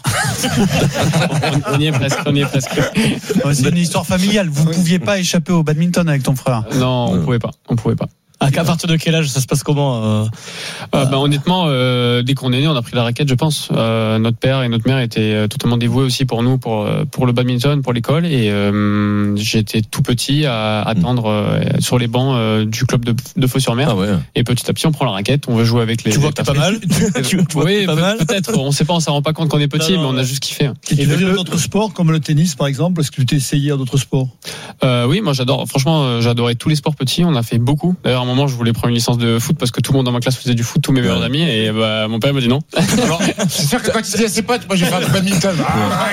on y est presque, on y est presque. C'est une histoire familiale. Vous ne pouviez pas échapper au badminton avec ton frère? Non, on ne pouvait pas. On pouvait pas. À partir de quel âge ça se passe comment euh, euh, bah, honnêtement, euh, dès qu'on est né, on a pris la raquette, je pense. Euh, notre père et notre mère étaient totalement dévoués aussi pour nous, pour pour le badminton, pour l'école. Et euh, j'étais tout petit à attendre euh, sur les bancs euh, du club de, de Fos-sur-Mer. Ah ouais. Et petit à petit, on prend la raquette, on veut jouer avec les. Tu vois que t'es pas mal. tu vois oui, pas mal. Peut-être. On sait pas, on s'en rend pas compte qu'on est petit, non, non, mais on a juste kiffé. Et tu faisais d'autres sports comme le tennis, par exemple? Est-ce que tu t'es essayé à d'autres sports? euh, Oui, moi j'adore. Franchement, j'adorais tous les sports petits. On a fait beaucoup. D'ailleurs, moment, je voulais prendre une licence de foot parce que tout le monde dans ma classe faisait du foot, tous mes meilleurs amis, et bah, mon père m'a dit non. Alors, c'est sûr que quand il dit à ses potes, moi j'ai fait un badminton. Ah,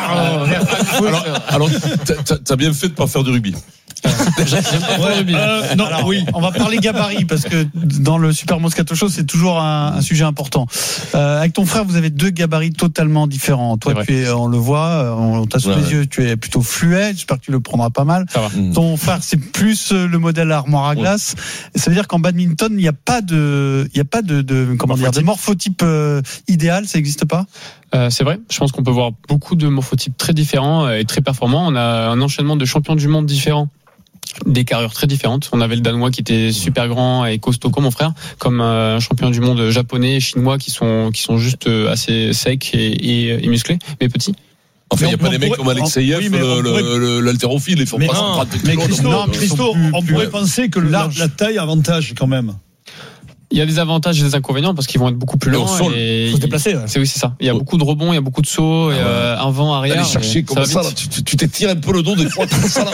regarde, alors, alors t'as, t'as bien fait de pas faire du rugby. J'aime pas ouais, le euh, non, alors, oui. On va parler gabarit parce que dans le Super Moscato Show, c'est toujours un, un sujet important. Euh, avec ton frère, vous avez deux gabarits totalement différents. Toi, tu es, on le voit, on t'a sous ouais, les ouais. yeux, tu es plutôt fluet. J'espère que tu le prendras pas mal. Ça va. Ton frère, c'est plus le modèle armoire à glace. Ouais. Ça veut dire qu'en badminton, il n'y a pas de, il y a pas de, de comment dire, de morphotype euh, idéal. Ça n'existe pas. Euh, c'est vrai. Je pense qu'on peut voir beaucoup de morphotypes très différents et très performants. On a un enchaînement de champions du monde différents. Des carrures très différentes. On avait le Danois qui était super grand et costaud comme mon frère, comme un champion du monde japonais, chinois qui sont qui sont juste assez secs et, et, et musclés, mais petits. Enfin, il n'y a pas des mecs pourrait, comme Alexeyev, oui, le, pourrait, le, l'haltérophile, ils font mais pas non, cent trente mais kilos. Christo, non, Christo plus, on plus, pourrait plus penser que la, la taille avantage quand même. Il y a des avantages et des inconvénients parce qu'ils vont être beaucoup plus lents. Il faut se déplacer. Ouais. C'est oui, c'est ça. Il y a oh. beaucoup de rebonds, il y a beaucoup de sauts, ah ouais. euh, avant, arrière. Allez chercher comme ça, ça là, tu, tu t'étires un peu le dos des fois comme ça là.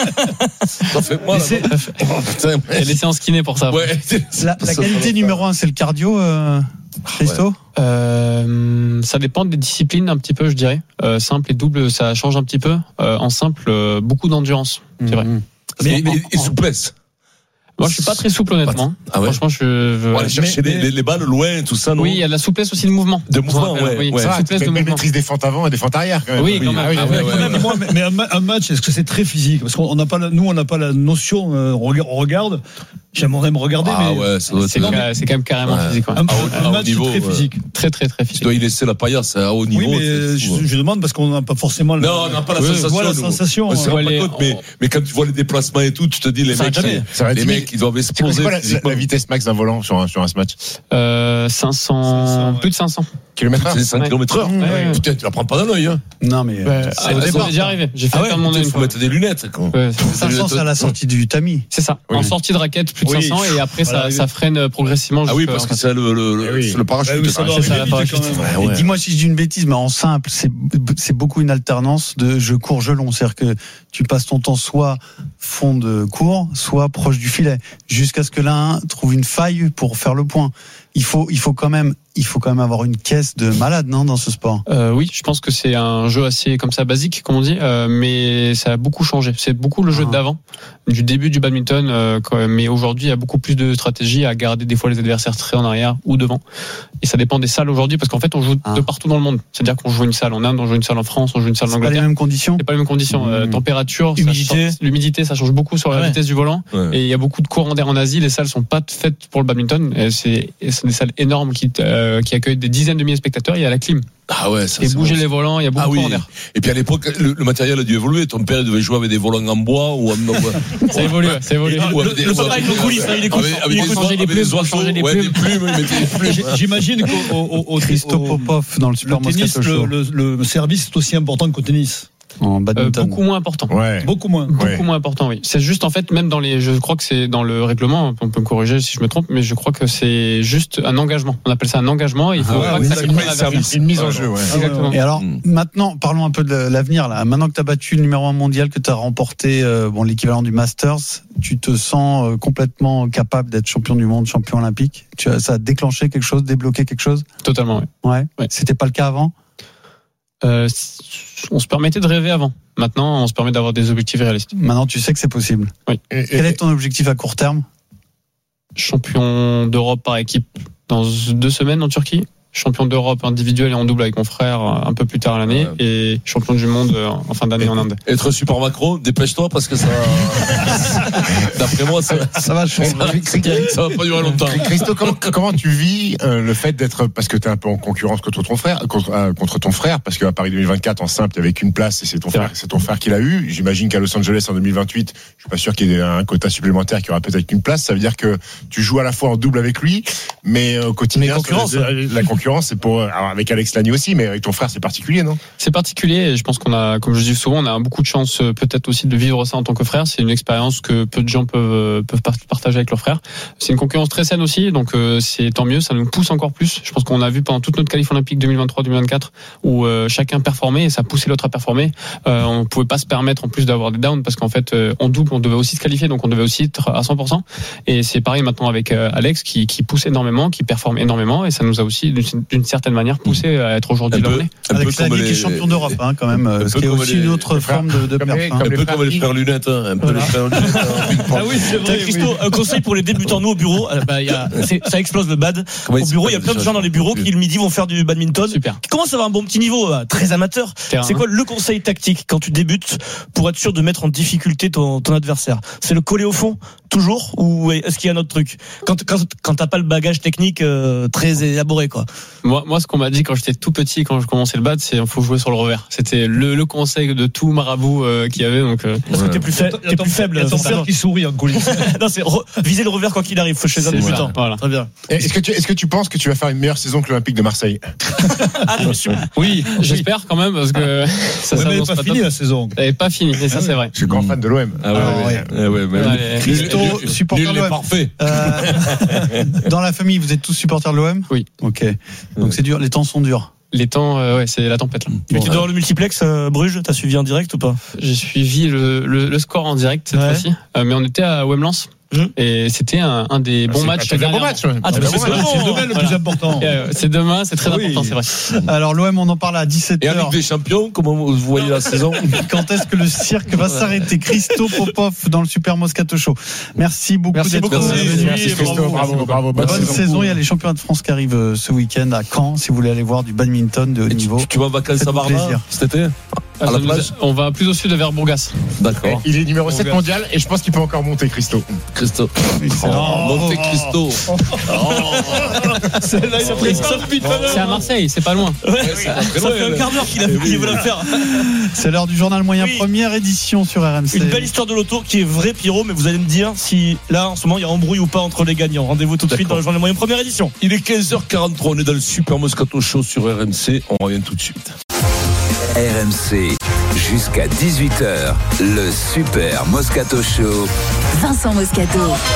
Ça fait mal. Oh, putain, il y a des séances kiné pour ça. Ouais. La, la qualité numéro un, c'est le cardio, euh, Christo. Ouais. Euh, ça dépend des disciplines un petit peu, je dirais. Euh, simple et double, ça change un petit peu. Euh, en simple, euh, beaucoup d'endurance, c'est mmh. vrai. Mais, et, et, et souplesse. Moi, je suis pas très souple, honnêtement. Ah ouais. Franchement, je veux aller chercher mais, les, les balles loin, tout ça, non? Oui, il y a de la souplesse aussi de mouvement. De mouvement, ouais. Oui, ouais. Ça, souplesse de mouvement. Maîtrise des fentes avant et des fentes arrière, quand même. Oui, quand même. Ah, oui, ah, ouais, ouais, ouais, mais, moi, mais un, un match, est-ce que c'est très physique? Parce qu'on n'a pas, la, nous, on n'a pas la notion, euh, on regarde. J'aimerais me regarder, ah, mais ouais, ça doit c'est, quand même, c'est quand même carrément ouais. physique. Ouais. Un, un, un match niveau, très physique. Ouais. Très, très, très physique. Tu dois y laisser la paillasse à haut niveau. Oui, mais je, je demande parce qu'on n'a pas forcément. Le... Non, on n'a pas la oui, sensation. Voilà, la sensation. On se rend pas compte, mais, mais quand tu vois les déplacements et tout, tu te dis, les ça mecs, ça les mecs, ils doivent exploser. C'est quoi la, la vitesse max d'un volant sur un, sur un match? Euh, cinq cents, cinq cents, plus de cinq cents. Kilomètres heure. C'est cinq kilomètres heure. Putain, tu la prends pas d'un œil, hein. Non, mais. Ça m'est déjà arrivé. J'ai fait un moment. Il faut mettre des lunettes, quoi. cinq cents, c'est à la sortie du tamis. C'est ça. En sortie de raquette, plus de cinq cents, et après, ça freine progressivement. Ah oui, parce que c'est le, le, le, oui. le parachute. Oui, ça c'est ça, parachute. Ouais, ouais. Dis-moi si je dis une bêtise, mais en simple, c'est, c'est beaucoup une alternance de je cours, je long. C'est-à-dire que tu passes ton temps soit fond de cours, soit proche du filet, jusqu'à ce que l'un trouve une faille pour faire le point. Il faut, il faut quand même, il faut quand même avoir une caisse de malade, non, dans ce sport. Euh, oui, je pense que c'est un jeu assez comme ça basique, comme on dit, euh, mais ça a beaucoup changé. C'est beaucoup le jeu ah. d'avant, du début du badminton, euh, mais aujourd'hui il y a beaucoup plus de stratégie à garder des fois les adversaires très en arrière ou devant. Et ça dépend des salles aujourd'hui, parce qu'en fait on joue ah. de partout dans le monde. C'est-à-dire qu'on joue une salle en Inde, on joue une salle en France, on joue une salle en Angleterre. C'est pas les mêmes conditions. C'est pas les mêmes conditions. Mmh. Euh, température, humidité, ça change, l'humidité, ça change beaucoup sur la ouais. vitesse du volant. Ouais. Et il y a beaucoup de courants d'air en Asie. Les salles sont pas faites pour le badminton. Et c'est, et c'est des salles énormes qui, euh, qui accueillent des dizaines de milliers de spectateurs. Il y a la clim. Ah ouais, ça, et bouger bon. les volants, il y a beaucoup ah de oui. courants d'air. Et puis à l'époque, le, le matériel a dû évoluer. Ton père devait jouer avec des volants en bois ou en ça évolue, ça évolue. Le, le, le papa avec le coulisses, il écoute. Avec des changer des plumes, changer des plumes. J'imagine qu'au Christo Popov dans le Super Moscato Show, le, le, le service est aussi important qu'au tennis. En badminton. Euh, beaucoup moins important. Ouais. Beaucoup moins. Beaucoup ouais. moins important, oui. C'est juste en fait, même dans les, je crois que c'est dans le règlement, on peut me corriger si je me trompe, mais je crois que c'est juste un engagement. On appelle ça un engagement. Et il faut ah, pas oui, que ça une, mise, une mise en jeu. Ouais. Exactement. Et alors, mmh. maintenant, parlons un peu de l'avenir là. Maintenant que tu as battu le numéro un mondial, que tu as remporté, euh, bon, l'équivalent du Masters, tu te sens euh, complètement capable d'être champion du monde, champion olympique. Tu as, ça a déclenché quelque chose, débloqué quelque chose. Totalement, oui. Ouais. ouais. C'était pas le cas avant. Euh, on se permettait de rêver avant. Maintenant, on se permet d'avoir des objectifs réalistes. Maintenant, tu sais que c'est possible. Oui. Et, Quel et, est ton objectif à court terme? Champion d'Europe par équipe dans deux semaines en Turquie. Champion d'Europe individuel et en double avec mon frère un peu plus tard l'année, ouais. et champion du monde en fin d'année et, en Inde. Être super macro, dépêche-toi parce que ça. D'après moi, ça, ça va changer. Ça, ça va pas durer longtemps. Christo, comment, comment tu vis euh, le fait d'être, parce que tu es un peu en concurrence contre ton frère, contre, euh, contre ton frère, parce qu'à Paris deux mille vingt-quatre en simple, il n'y avait qu'une place et c'est ton c'est frère, c'est ton frère qui l'a eu. J'imagine qu'à Los Angeles en deux mille vingt-huit, je suis pas sûr qu'il y ait un quota supplémentaire qui aura peut-être qu'une place. Ça veut dire que tu joues à la fois en double avec lui, mais au quotidien, mais concurrence, la, la concurrence. l'occurrence, c'est pour, alors avec Alex Lagny aussi, mais avec ton frère, c'est particulier, non? C'est particulier et je pense qu'on a, comme je dis souvent, on a beaucoup de chance peut-être aussi de vivre ça en tant que frère. C'est une expérience que peu de gens peuvent peuvent partager avec leurs frères. C'est une concurrence très saine aussi, donc euh, c'est tant mieux. Ça nous pousse encore plus. Je pense qu'on a vu pendant toute notre qualif olympique deux mille vingt-trois deux mille vingt-quatre où euh, chacun performait et ça poussait l'autre à performer. Euh, on pouvait pas se permettre en plus d'avoir des downs parce qu'en fait euh, en double on devait aussi se qualifier, donc on devait aussi être à cent pour cent. Et c'est pareil maintenant avec euh, Alex qui, qui pousse énormément, qui performe énormément et ça nous a aussi d'une, d'une certaine manière poussé à être aujourd'hui là où on est. Alex Lagny qui est champion d'Europe hein, quand même, ce qui est aussi les, une autre forme de, de perf. Un peu comme les frères lunettes, hein, un peu les frères lunettes. Ah oui, c'est vrai. Christo, oui. Un conseil pour les débutants, nous au bureau, bah, y a, ça explose le bad. Comment au bureau, il y a plein de gens dans les bureaux qui le midi vont faire du badminton. Super. Qui commencent à avoir un bon petit niveau, très amateur. Terrain. C'est quoi le conseil tactique quand tu débutes pour être sûr de mettre en difficulté ton, ton adversaire? C'est le coller au fond toujours ou est-ce qu'il y a un autre truc quand quand quand t'as pas le bagage technique euh, très élaboré quoi? Moi moi ce qu'on m'a dit quand j'étais tout petit quand je commençais le bad, c'est il faut jouer sur le revers. C'était le, le conseil de tout marabout euh, qu'il y avait donc. Euh, Parce que t'es plus, fa- t'es plus faible. Il y a ton frère qui sourit en coulisses. Non c'est re- viser le revers quoi qu'il arrive chez un débutant. Voilà. Très bien. Est-ce que tu est-ce que tu penses que tu vas faire une meilleure saison que l'Olympique de Marseille? Ah bien sûr. Oui, j'espère quand même parce que ça ouais, s'annonce pas, pas fini top. La saison. Elle est pas finie et ça c'est vrai. Je suis grand fan de l'O M. Ah ouais ouais. Ah ouais, ouais. Christo, supporter de l'O M. Parfait. Euh, dans la famille, vous êtes tous supporters de l'O M? Oui. Ok. Donc c'est dur, les temps sont durs. Les temps, euh, ouais, c'est la tempête là. Tu étais bon, dans le multiplex euh, Bruges, t'as suivi en direct ou pas? J'ai suivi le, le, le score en direct cette ouais. fois-ci, euh, mais on était à O M Lens. Mmh. Et c'était un, un des bons c'est matchs. C'est un bon match. Ouais. Ah, c'est, c'est, c'est, bon, c'est demain le voilà. plus important. Euh, c'est demain, c'est très oui. important, c'est vrai. Alors l'O M, on en parle à dix-sept heures. Et avec des champions, comment vous voyez la saison? Quand est-ce que le cirque va s'arrêter? Christo Popov dans le Super Moscato Show. Merci beaucoup merci d'être beaucoup. venu. Merci Christo, bravo, bravo, bravo. Bonne, bonne saison. Il y a les championnats de France qui arrivent ce week-end à Caen. Si vous voulez aller voir du badminton de haut niveau. Tu, tu vas en vacances à Varna cet été? À la plage. On va plus au sud vers Bourgas. D'accord. Il est numéro sept mondial et je pense qu'il peut encore monter Christo. Christo. Oh, Monte Cristo. Oh. Celle-là, il a pris ça depuis tout à l'heure. C'est à Marseille, c'est pas loin. Ouais, oui, ça fait loin, un quart d'heure qu'il a vu qu'il veut la faire. C'est l'heure du journal moyen, oui. Première édition sur R M C. Une belle histoire de loto qui est vraie, Pierrot, mais vous allez me dire si là, en ce moment, il y a embrouille ou pas entre les gagnants. Rendez-vous tout de suite dans le journal moyen, première édition. Il est quinze heures quarante-trois, on est dans le Super Moscato Show sur R M C. On revient tout de suite. R M C, jusqu'à dix-huit heures, le Super Moscato Show. Vincent Moscato.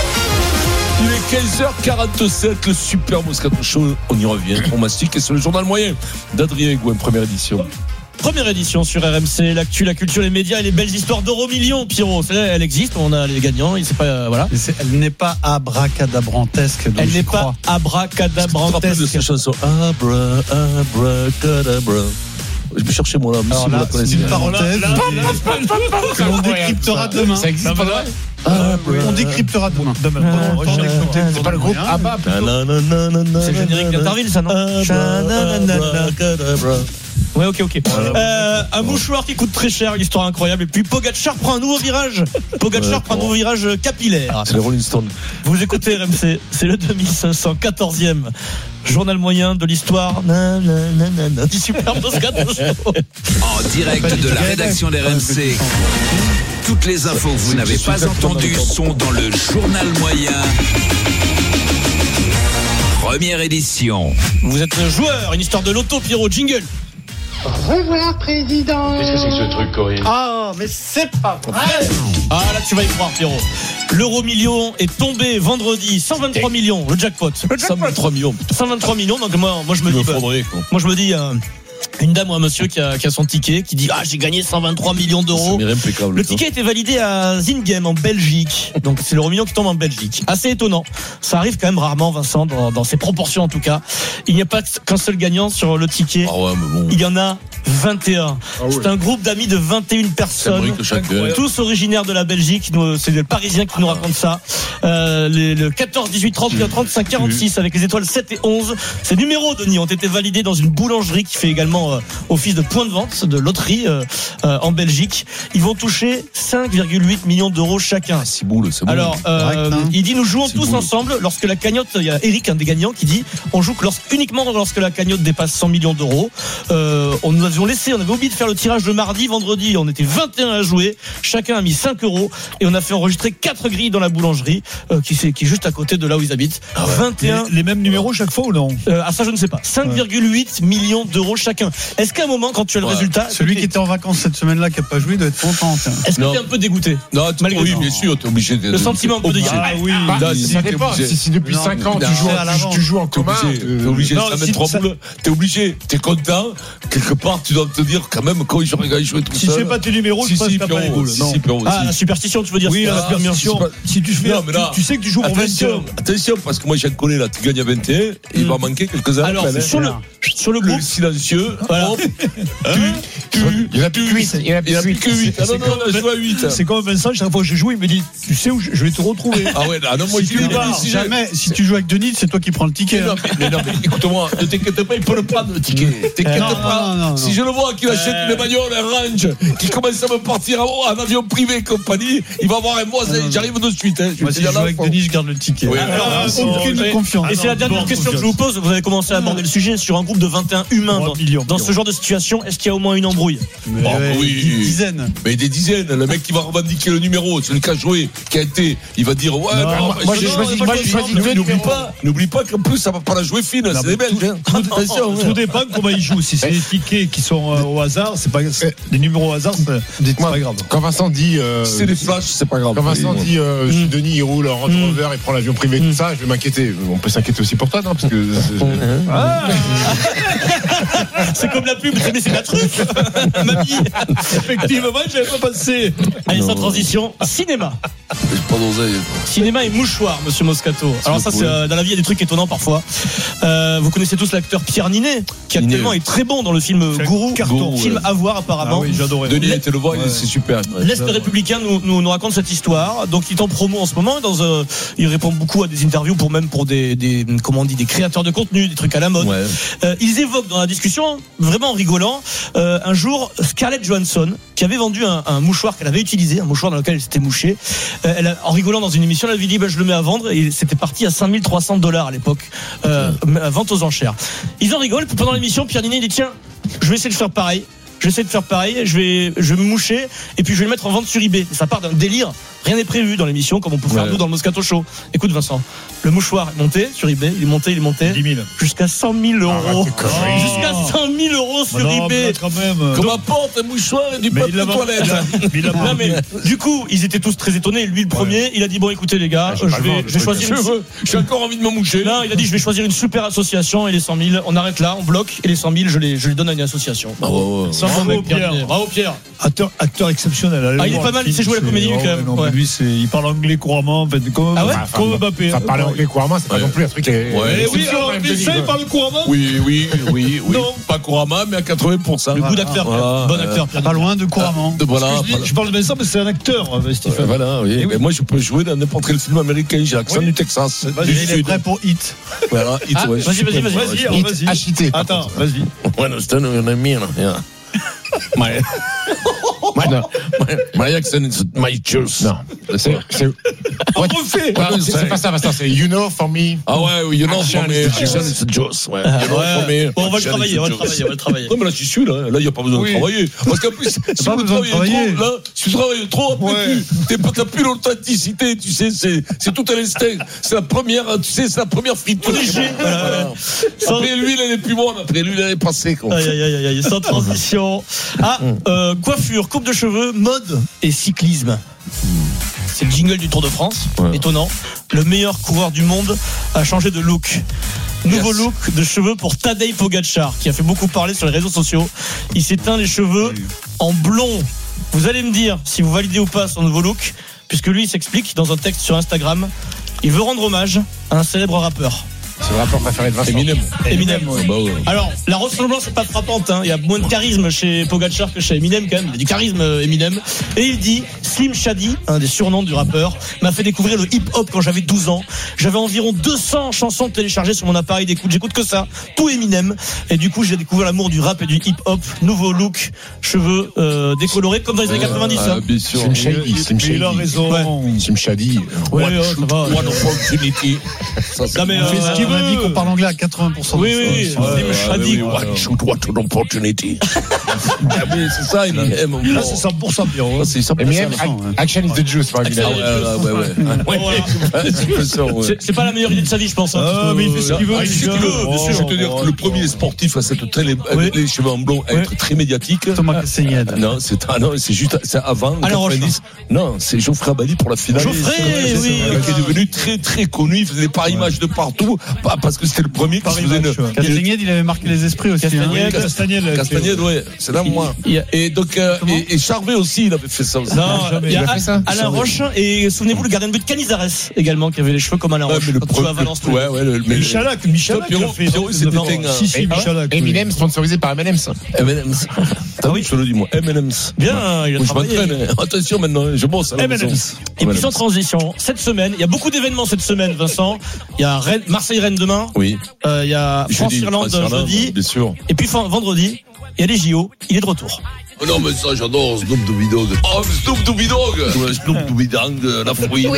Il est quinze heures quarante-sept, le Super Moscato Show. On y revient. On mastique et c'est le journal moyen d'Adrien Gouin, première édition. Première édition sur R M C, l'actu, la culture, les médias et les belles histoires d'euro millions. Pierrot, elle existe, on a les gagnants, il sait pas, euh, voilà. C'est, elle n'est pas abracadabrantesque. Elle n'est crois. pas abracadabrantesque. De cette chanson. Abra, abracadabra. Je vais chercher moi là. Alors là, c'est une parenthèse que l'on décryptera demain. Ça existe pas vrai? Ah, oui. On décryptera demain. demain. Ah, ah, c'est pas le groupe Abba. C'est le générique d'Interville, ça, non? Ouais, ok, ok. Euh, un mouchoir qui coûte très cher, une histoire incroyable. Et puis Pogacar prend un nouveau virage. Pogacar ouais, prend un nouveau virage capillaire. C'est les Rolling Stones. Vous écoutez R M C, c'est le deux mille cinq cent quatorzième journal moyen de l'histoire na, na, na, na, na, du Super Moscato Show. En direct de la rédaction d'R M C. Toutes les infos que vous n'avez pas entendues sont dans le journal moyen. Première édition. Vous êtes le joueur, une histoire de loto, Pierrot, jingle. Au revoir, président. Qu'est-ce que c'est que ce truc, Corinne? Ah, mais c'est pas vrai. Ah, là, tu vas y croire, Pierrot. L'euro million est tombé vendredi, cent vingt-trois millions, le jackpot. Le jackpot. cent vingt-trois millions. cent vingt-trois millions, donc moi, moi je me dis. Bah, faudrait, moi, je me dis. Euh, Une dame ou un monsieur qui a, qui a son ticket, qui dit ah j'ai gagné cent vingt-trois millions d'euros. Le ticket a été validé à Zingem en Belgique, donc c'est l'euro million qui tombe en Belgique. Assez étonnant. Ça arrive quand même rarement, Vincent, dans, dans ces proportions en tout cas. Il n'y a pas qu'un seul gagnant sur le ticket. Ah ouais, mais bon. Il y en a vingt et un. Ah ouais. C'est un groupe d'amis de vingt et une personnes, tous originaires de la Belgique. C'est le Parisien qui nous raconte ça. Euh, les, le quatorze, dix-huit, trente, trente-cinq, quarante-six avec les étoiles sept et onze. Ces numéros, Denis, ont été validés dans une boulangerie qui fait également Euh, office de point de vente de loterie euh, euh, en Belgique. Ils vont toucher cinq virgule huit millions d'euros chacun. C'est boule, c'est bon. Alors, euh, il dit nous jouons tous boule. ensemble lorsque la cagnotte. Il y a Eric, un des gagnants, qui dit on joue que lorsque, uniquement lorsque la cagnotte dépasse cent millions d'euros. Euh, on nous a nous ont laissé, on avait oublié de faire le tirage de mardi, vendredi, on était vingt et un à jouer, chacun a mis cinq euros et on a fait enregistrer quatre grilles dans la boulangerie euh, qui, c'est, qui est juste à côté de là où ils habitent. Ah ouais. vingt et un les, les mêmes numéros chaque fois ou non? euh, Ah ça je ne sais pas. cinq virgule huit ouais. millions d'euros chacun. Est-ce qu'à un moment quand tu as le ouais. résultat, celui qui était en vacances cette semaine-là qui n'a pas joué doit être content. Tiens. Est-ce que tu es un peu dégoûté? Non, malgré oui, bien sûr, t'es obligé de. Le sentiment un peu dégoûté. Ah oui. Bah, non, si, ça dépend. Si, si depuis cinq ans tu joues, tu, tu joues en commun, t'es obligé de mettre trois boules. T'es obligé. T'es content. Quelque part, tu dois te dire quand même quand ils j'aurais joué tout seul. Si c'est pas tes numéros, tu passes pas les boules. Ah, la superstition, tu veux dire? Oui, la superstition. Si tu fais, tu sais que tu joues pour vingt et un. Attention, parce que moi j'en connais là. Tu gagnes à vingt et un, il va manquer quelques heures. Alors sur le sur le groupe silencieux. Voilà. Tu, il a plus huit. Il a plus que huit. Ah non, non, on a joué à huit. C'est comme Vincent, chaque fois que je joue, il me dit, tu sais où je vais te retrouver. Ah ouais, non, moi, si tu pars, jamais, si tu joues avec Denis, c'est toi qui prends le ticket. Mais non, mais, non, mais écoute-moi, ne t'inquiète pas, il peut le prendre, le ticket. T'inquiète non, pas. Non, non, non. Si je le vois qu'il achète euh... une bagnole, un range, qui commence à me partir en, en avion privé et compagnie, il va avoir un mois, j'arrive de suite. Hein. Moi, si je joue avec Denis, je garde le ticket. Oui, alors, ah, aucune ah, confiance. Et c'est la dernière question que je vous pose. Vous avez commencé à aborder le sujet sur un groupe de vingt et un humains. Dans ce genre de situation, est-ce qu'il y a au moins une embrouille? Oui. Des dizaines. Mais des dizaines. Le mec qui va revendiquer le numéro, celui qui a joué, qui a été, il va dire ouais. Non, bah, moi, moi j'ai choisi. Moi j'ai choisi. N'oublie pas, n'oublie pas qu'en plus ça va pas la jouer fine. C'est des Belges. Attention. Tout dépend comment ils jouent. Si c'est des tickets qui sont au hasard, c'est pas des numéros au hasard, c'est pas grave. Quand Vincent dit, c'est des flashs, c'est pas grave. Quand Vincent dit, Denis il roule en Range Rover, il prend l'avion privé, tout ça, je vais m'inquiéter. On peut s'inquiéter aussi pour toi, non? Parce que c'est comme la pub, mais c'est la truffe. Mamie. Effectivement, j'avais pas pensé. Allez, sans transition, cinéma. Pas d'oseille. Cinéma et mouchoir, monsieur Moscato. Alors ça, c'est euh, dans la vie, il y a des trucs étonnants parfois. Euh, vous connaissez tous l'acteur Pierre Ninet, qui actuellement est très bon dans le film Gourou, carton, film ouais. à voir apparemment. Ah oui, j'adorais. Denis était le voir, ouais. C'est super. Ouais. L'Est républicain nous, nous, nous raconte cette histoire. Donc il est en promo en ce moment. Dans, euh, il répond beaucoup à des interviews pour même pour des, des comment on dit, des créateurs de contenu, des trucs à la mode. Ouais. Euh, ils évoquent dans la discussion, vraiment en rigolant, euh, un jour Scarlett Johansson qui avait vendu un, un mouchoir qu'elle avait utilisé, un mouchoir dans lequel elle s'était mouchée. Euh, elle a, en rigolant dans une émission, elle avait dit bah, je le mets à vendre et c'était parti à cinq mille trois cents dollars à l'époque, euh, vente aux enchères. Ils en rigolent. Puis pendant l'émission, Pierre Ninet dit tiens, je vais essayer de faire pareil. Je vais essayer de faire pareil, je vais, je vais me moucher et puis je vais le mettre en vente sur eBay. Ça part d'un délire, rien n'est prévu dans l'émission comme on peut faire ouais. nous dans le Moscato Show. Écoute Vincent, le mouchoir est monté sur eBay, il est monté, il est monté dix mille jusqu'à cent mille euros. Oh. Jusqu'à cent mille euros sur non, eBay. Quand même. Comme apporte un mouchoir et du papier de toilette. Non mais du coup, ils étaient tous très étonnés. Lui le premier, ouais. il a dit bon écoutez les gars, ah, je, vais, je vais choisir. Une... J'ai encore envie de me moucher. Non, il a dit je vais choisir une super association et les cent mille, on arrête là, on bloque et les cent mille, je les, je les donne à une association. Ah ouais, ouais. Bravo Pierre. Bravo Pierre. Acteur, acteur exceptionnel. Ah, il est pas mal, il sait jouer la comédie lui quand même. Non, ouais. Lui, c'est, il parle anglais couramment. En fait, comme, ah ouais comme enfin, Mbappé. Ça parle anglais couramment, c'est pas ouais. non plus un truc. Ouais. Ouais. Oui, alors, mais ça, il parle couramment. Oui, oui, oui, oui. Non, pas couramment, mais à quatre-vingts pour cent. Le goût d'acteur. Voilà. Bon acteur. Pas loin de couramment. De, voilà. Je, dis, je parle de Vincent, mais c'est un acteur, Stéphane. Voilà, oui. oui. Moi, je peux jouer dans n'importe quel film américain. J'ai l'accent du Texas. Il est prêt pour Hit. Voilà, Hit. Vas-y, vas-y, vas-y. Vas-y. H-I-T. Attends, vas-y. Bueno, está no me mira. My, my, no, my, my accent is my choice. Non, c'est, c'est, on refait. Non, c'est, c'est pas ça, Vincent, c'est you know for me. Ah ouais, oui, you know for me. Accent is a juice. Ouais. You know for me. Bon, on va le travailler, on va le travailler, on va le travailler. Non, mais là, je suis là. Là, il n'y a pas besoin oui. de travailler. Parce qu'en plus, si vous travaillez trop, là, si tu travailles trop, après, ouais. tu n'as plus l'authenticité, tu sais, c'est, c'est tout à l'instinct. C'est la première, tu sais, c'est la première friture. Voilà. Après, lui, il est plus bonne. Après, lui, il est passé, quoi. Aïe, aïe, aïe, aïe, sans transition. Ah, euh, coiffure, coupe de cheveux, mode et cyclisme. C'est le jingle du Tour de France. Ouais. Étonnant. Le meilleur coureur du monde a changé de look. Nouveau yes. look de cheveux pour Tadej Pogačar, qui a fait beaucoup parler sur les réseaux sociaux. Il s'est teint les cheveux en blond. Vous allez me dire si vous validez ou pas son nouveau look, puisque lui il s'explique dans un texte sur Instagram. Il veut rendre hommage à un célèbre rappeur. C'est le rappeur préféré de Vincent. Eminem. Eminem, ouais. Bah ouais. Alors, la ressemblance n'est pas frappante, hein. Il y a moins de charisme chez Pogačar que chez Eminem, quand même. Il a du charisme, Eminem. Et il dit, Slim Shady, un des surnoms du rappeur, m'a fait découvrir le hip-hop quand j'avais douze ans. J'avais environ deux cents chansons téléchargées sur mon appareil d'écoute. J'écoute que ça. Tout Eminem. Et du coup, j'ai découvert l'amour du rap et du hip-hop. Nouveau look, cheveux, euh, décolorés, comme dans les années quatre-vingt-dix, euh, hein. Bien sûr. Slim Shady. Slim Shady. Il a raison. Ouais. Slim Shady. Ouais, ouais, ça va. One opportunity. Non, mais, euh, a dit qu'on parle anglais à quatre-vingts pour cent. Oui, oui, Slim Shady. Shady. Shoot what an opportunity. C'est ça, il aime. Là, c'est cent pour cent, Pierrot. C'est cent pour cent. Action is the juice, par exemple. Ouais, ouais, ouais. C'est pas la meilleure idée de sa vie, je pense. Ah, mais il fait ce qu'il veut. Ah, si tu veux, bien sûr, je vais te dire que le premier sportif à s'être très, les, les cheveux en blond, à être très médiatique. Thomas Castagnède. Non, c'est, ah non, c'est juste, c'est avant. Alain quatre-vingt-dix. Non, c'est Geoffrey Abadi pour la finale. Geoffrey, oui. Qui est devenu très, très connu. Il faisait des paris matchs de partout. Pas parce que c'était le premier qui se faisait une. Castagnède, il avait marqué les esprits aussi. Castagnède, Castagnède. Castagnède, ouais. C'est là, moi. Et donc, et, et Charvet aussi, il avait fait ça aussi. Non, il y a fait ça Alain Roche et souvenez-vous le gardien de but Canizares également qui avait les cheveux comme Alain Roche. Ouais, mais le quand il jouait à premier- Valence. ouais, ouais, le- mais- Michalak, Michalak, Pierrot, il a fait. Pierrot, c'était Non, un- Si, si, Michalak. oui. Eminem sponsorisé par M and M's. M and M's. T'as vu, je te le dis, moi. M and M's. Bien, il a Je travaillé. m'entraîne. Attention maintenant, je bosse à la M and maison. M's. Et puis sans transition, cette semaine, il y a beaucoup d'événements cette semaine, Vincent. Il y a Rennes, Marseille-Rennes demain. Oui. Euh, Il y a France-Irlande jeudi. Bien sûr. Et puis fin- vendredi, il y a les J O. Il est de retour. Oh non, mais ça, j'adore Snoop Dooby Dogg. Oh, Snoop Dooby Dogg. Ouais, Snoop Dooby Dogg, la fouine.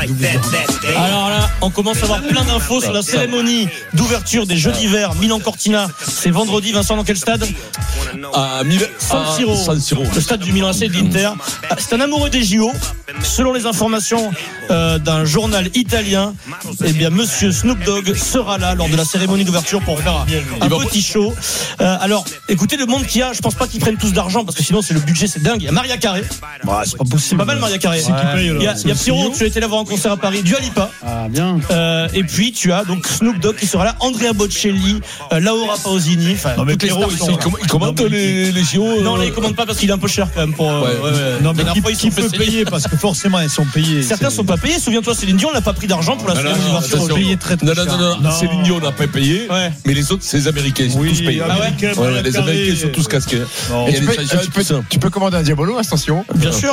Alors là, on commence à avoir plein d'infos sur la cérémonie d'ouverture des Jeux d'hiver Milan-Cortina. C'est vendredi, Vincent, dans quel stade? À Milan. San Siro. San Siro. Le stade du Milan A C et de l'Inter. C'est un amoureux des J O. Selon les informations euh, d'un journal italien, eh bien, Monsieur Snoop Dogg sera là lors de la cérémonie d'ouverture pour faire un, un petit show. Euh, alors, écoutez le monde qu'il y a. Je pense pas qu'ils prennent tous d'argent parce que sinon c'est le budget, c'est dingue. Il y a Maria Carré. Bah, c'est pas possible. C'est pas mal Maria Carré. C'est qui paye, là. Il y a, il y a Pierrot, tu as été là voir un concert à Paris. Dua Lipa. Ah, bien. Euh, et puis tu as donc Snoop Dogg qui sera là, Andrea Bocelli, euh, Laura Pausini, enfin Non, mais toutes les Pierrot, stars ils sont sont- là. Il comm- il commente Non, mais- les, les J O. Non, là il commande pas parce qu'il est un peu cher quand même pour. euh, Ouais. ouais, ouais. Non, mais La qui, dernière fois, ils qui sont fait peut saigner. payer parce que forcément ils sont payés. Certains C'est- sont pas payés. Souviens-toi, Céline Dion n'a pas pris d'argent pour la Non, non, cérémonie non, d'ouverture. attention. Payé très, très Non, non, cher. non, non. Non. Céline Dion n'a pas payé. Ouais. Mais les autres, c'est les Américains. Ils sont Oui, tous payés. Ah ouais Américains, Ouais, Maria les Carré. Américains sont tous casqués. Non. Il y a Tu des peux, Sacha, tu, tout peux, ça. tu peux commander un Diabolo, attention. Bien sûr.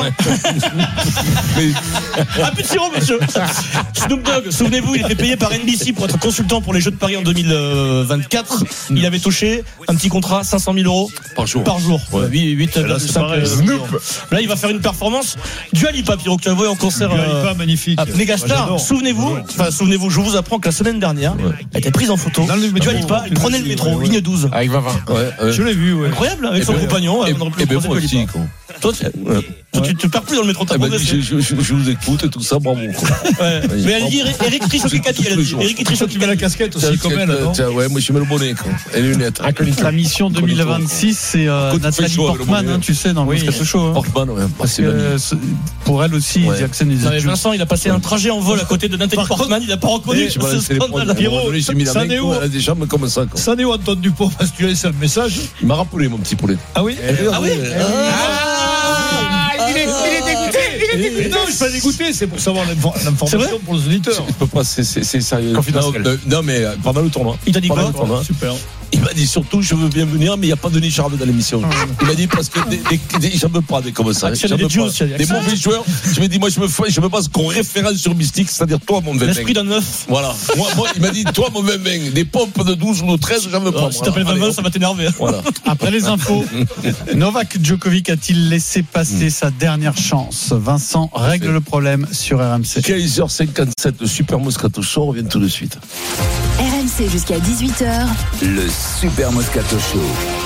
Mais Ah, plus de sirop, monsieur. Snoop Dogg, souvenez-vous, il était payé par N B C pour être consultant pour les Jeux de Paris en deux mille vingt-quatre. Il avait touché un petit contrat, cinq cent mille euros par jour. par jour. Ouais. huit Là, c'est pareil. Snoop. Là, il va faire une performance. Dua Lipa, Pierrot, que tu as vu en concert. Dua euh, Lipa, magnifique. à Megastar. J'adore. Souvenez-vous, enfin, souvenez-vous, je vous apprends que la semaine dernière, elle était prise en photo. Dans le métro. Dua Lipa, il prenait le métro, Ouais, ouais. ligne douze. Avec vingt vingt. Ouais, ouais. Je l'ai vu, ouais. Incroyable, avec Eh son ben, compagnon. Et, on aurait pu et ben croiser moi Dua Lipa. aussi, quoi. Toi, tu, toi, tu te perds plus dans le métro, t'as Elle m'a progressé. dit, je, je, je, je vous écoute et tout ça, bravo. Quoi. Ouais. Mais elle dit Eric- Eric Trichot-Kikati, elle a dit. Eric Trichot qui met la casquette aussi comme elle, non? Tiens, ouais, moi je mets le bonnet, quoi. Et les lunettes. La mission deux mille vingt-six, c'est euh, Quand il fait Nathalie chaud avec le Portman, bonnet. hein, tu sais, dans le Oui. Moscato Show. hein. Portman, ouais. Parce c'est que, magnifique. euh, ce- pour elle aussi, Ouais. Jackson is Non, mais the Juice. Vincent, il a passé un trajet en vol à côté de Nathalie Portman, il a pas reconnu. Eh, Je vais laisser les scandale. prendre. Pierrot, J'ai mis la ça main, n'est où quoi. Elle a des jambes comme ça, quoi. Ça n'est où Antoine Dupont parce que tu as laissé le message. Il m'a rappelé, mon petit poulet. Ah oui Ah oui Il est, il est dégoûté. Il est dégoûté. Non, je suis pas dégoûté, c'est pour savoir l'infor- l'information pour les auditeurs. Je peux pas, c'est, c'est, c'est sérieux. Confidentiel. Non, euh, non, mais euh, pendant le tournoi. Il t'a dit Pendant quoi le tournoi. Super. Il m'a dit surtout, je veux bien venir, mais il n'y a pas de Denis Charvet dans l'émission. Il m'a dit parce que des, des, des, j'en veux pas des comme ça. Action J'en des veux Juice, pas. tu as dit Des Action. mauvais joueurs. Je me dis, moi, je me fais, je me base qu'on référence sur Mystique, c'est-à-dire toi, mon vingt. L'esprit d'un neuf. Voilà. Moi, moi, il m'a dit, toi, mon vingt. Des pompes de douze ou de treize, j'en veux pas. Oh, si t'appelles Voilà. vingt, Allez, ça va t'énerver. Voilà. Après les infos, Novak Djokovic a-t-il laissé passer sa dernière chance? Vincent règle le problème sur R M C. quinze heures cinquante-sept, le Super Moscato Show revient tout de suite. R M C jusqu'à dix-huit heures. Le Super Moscato Show.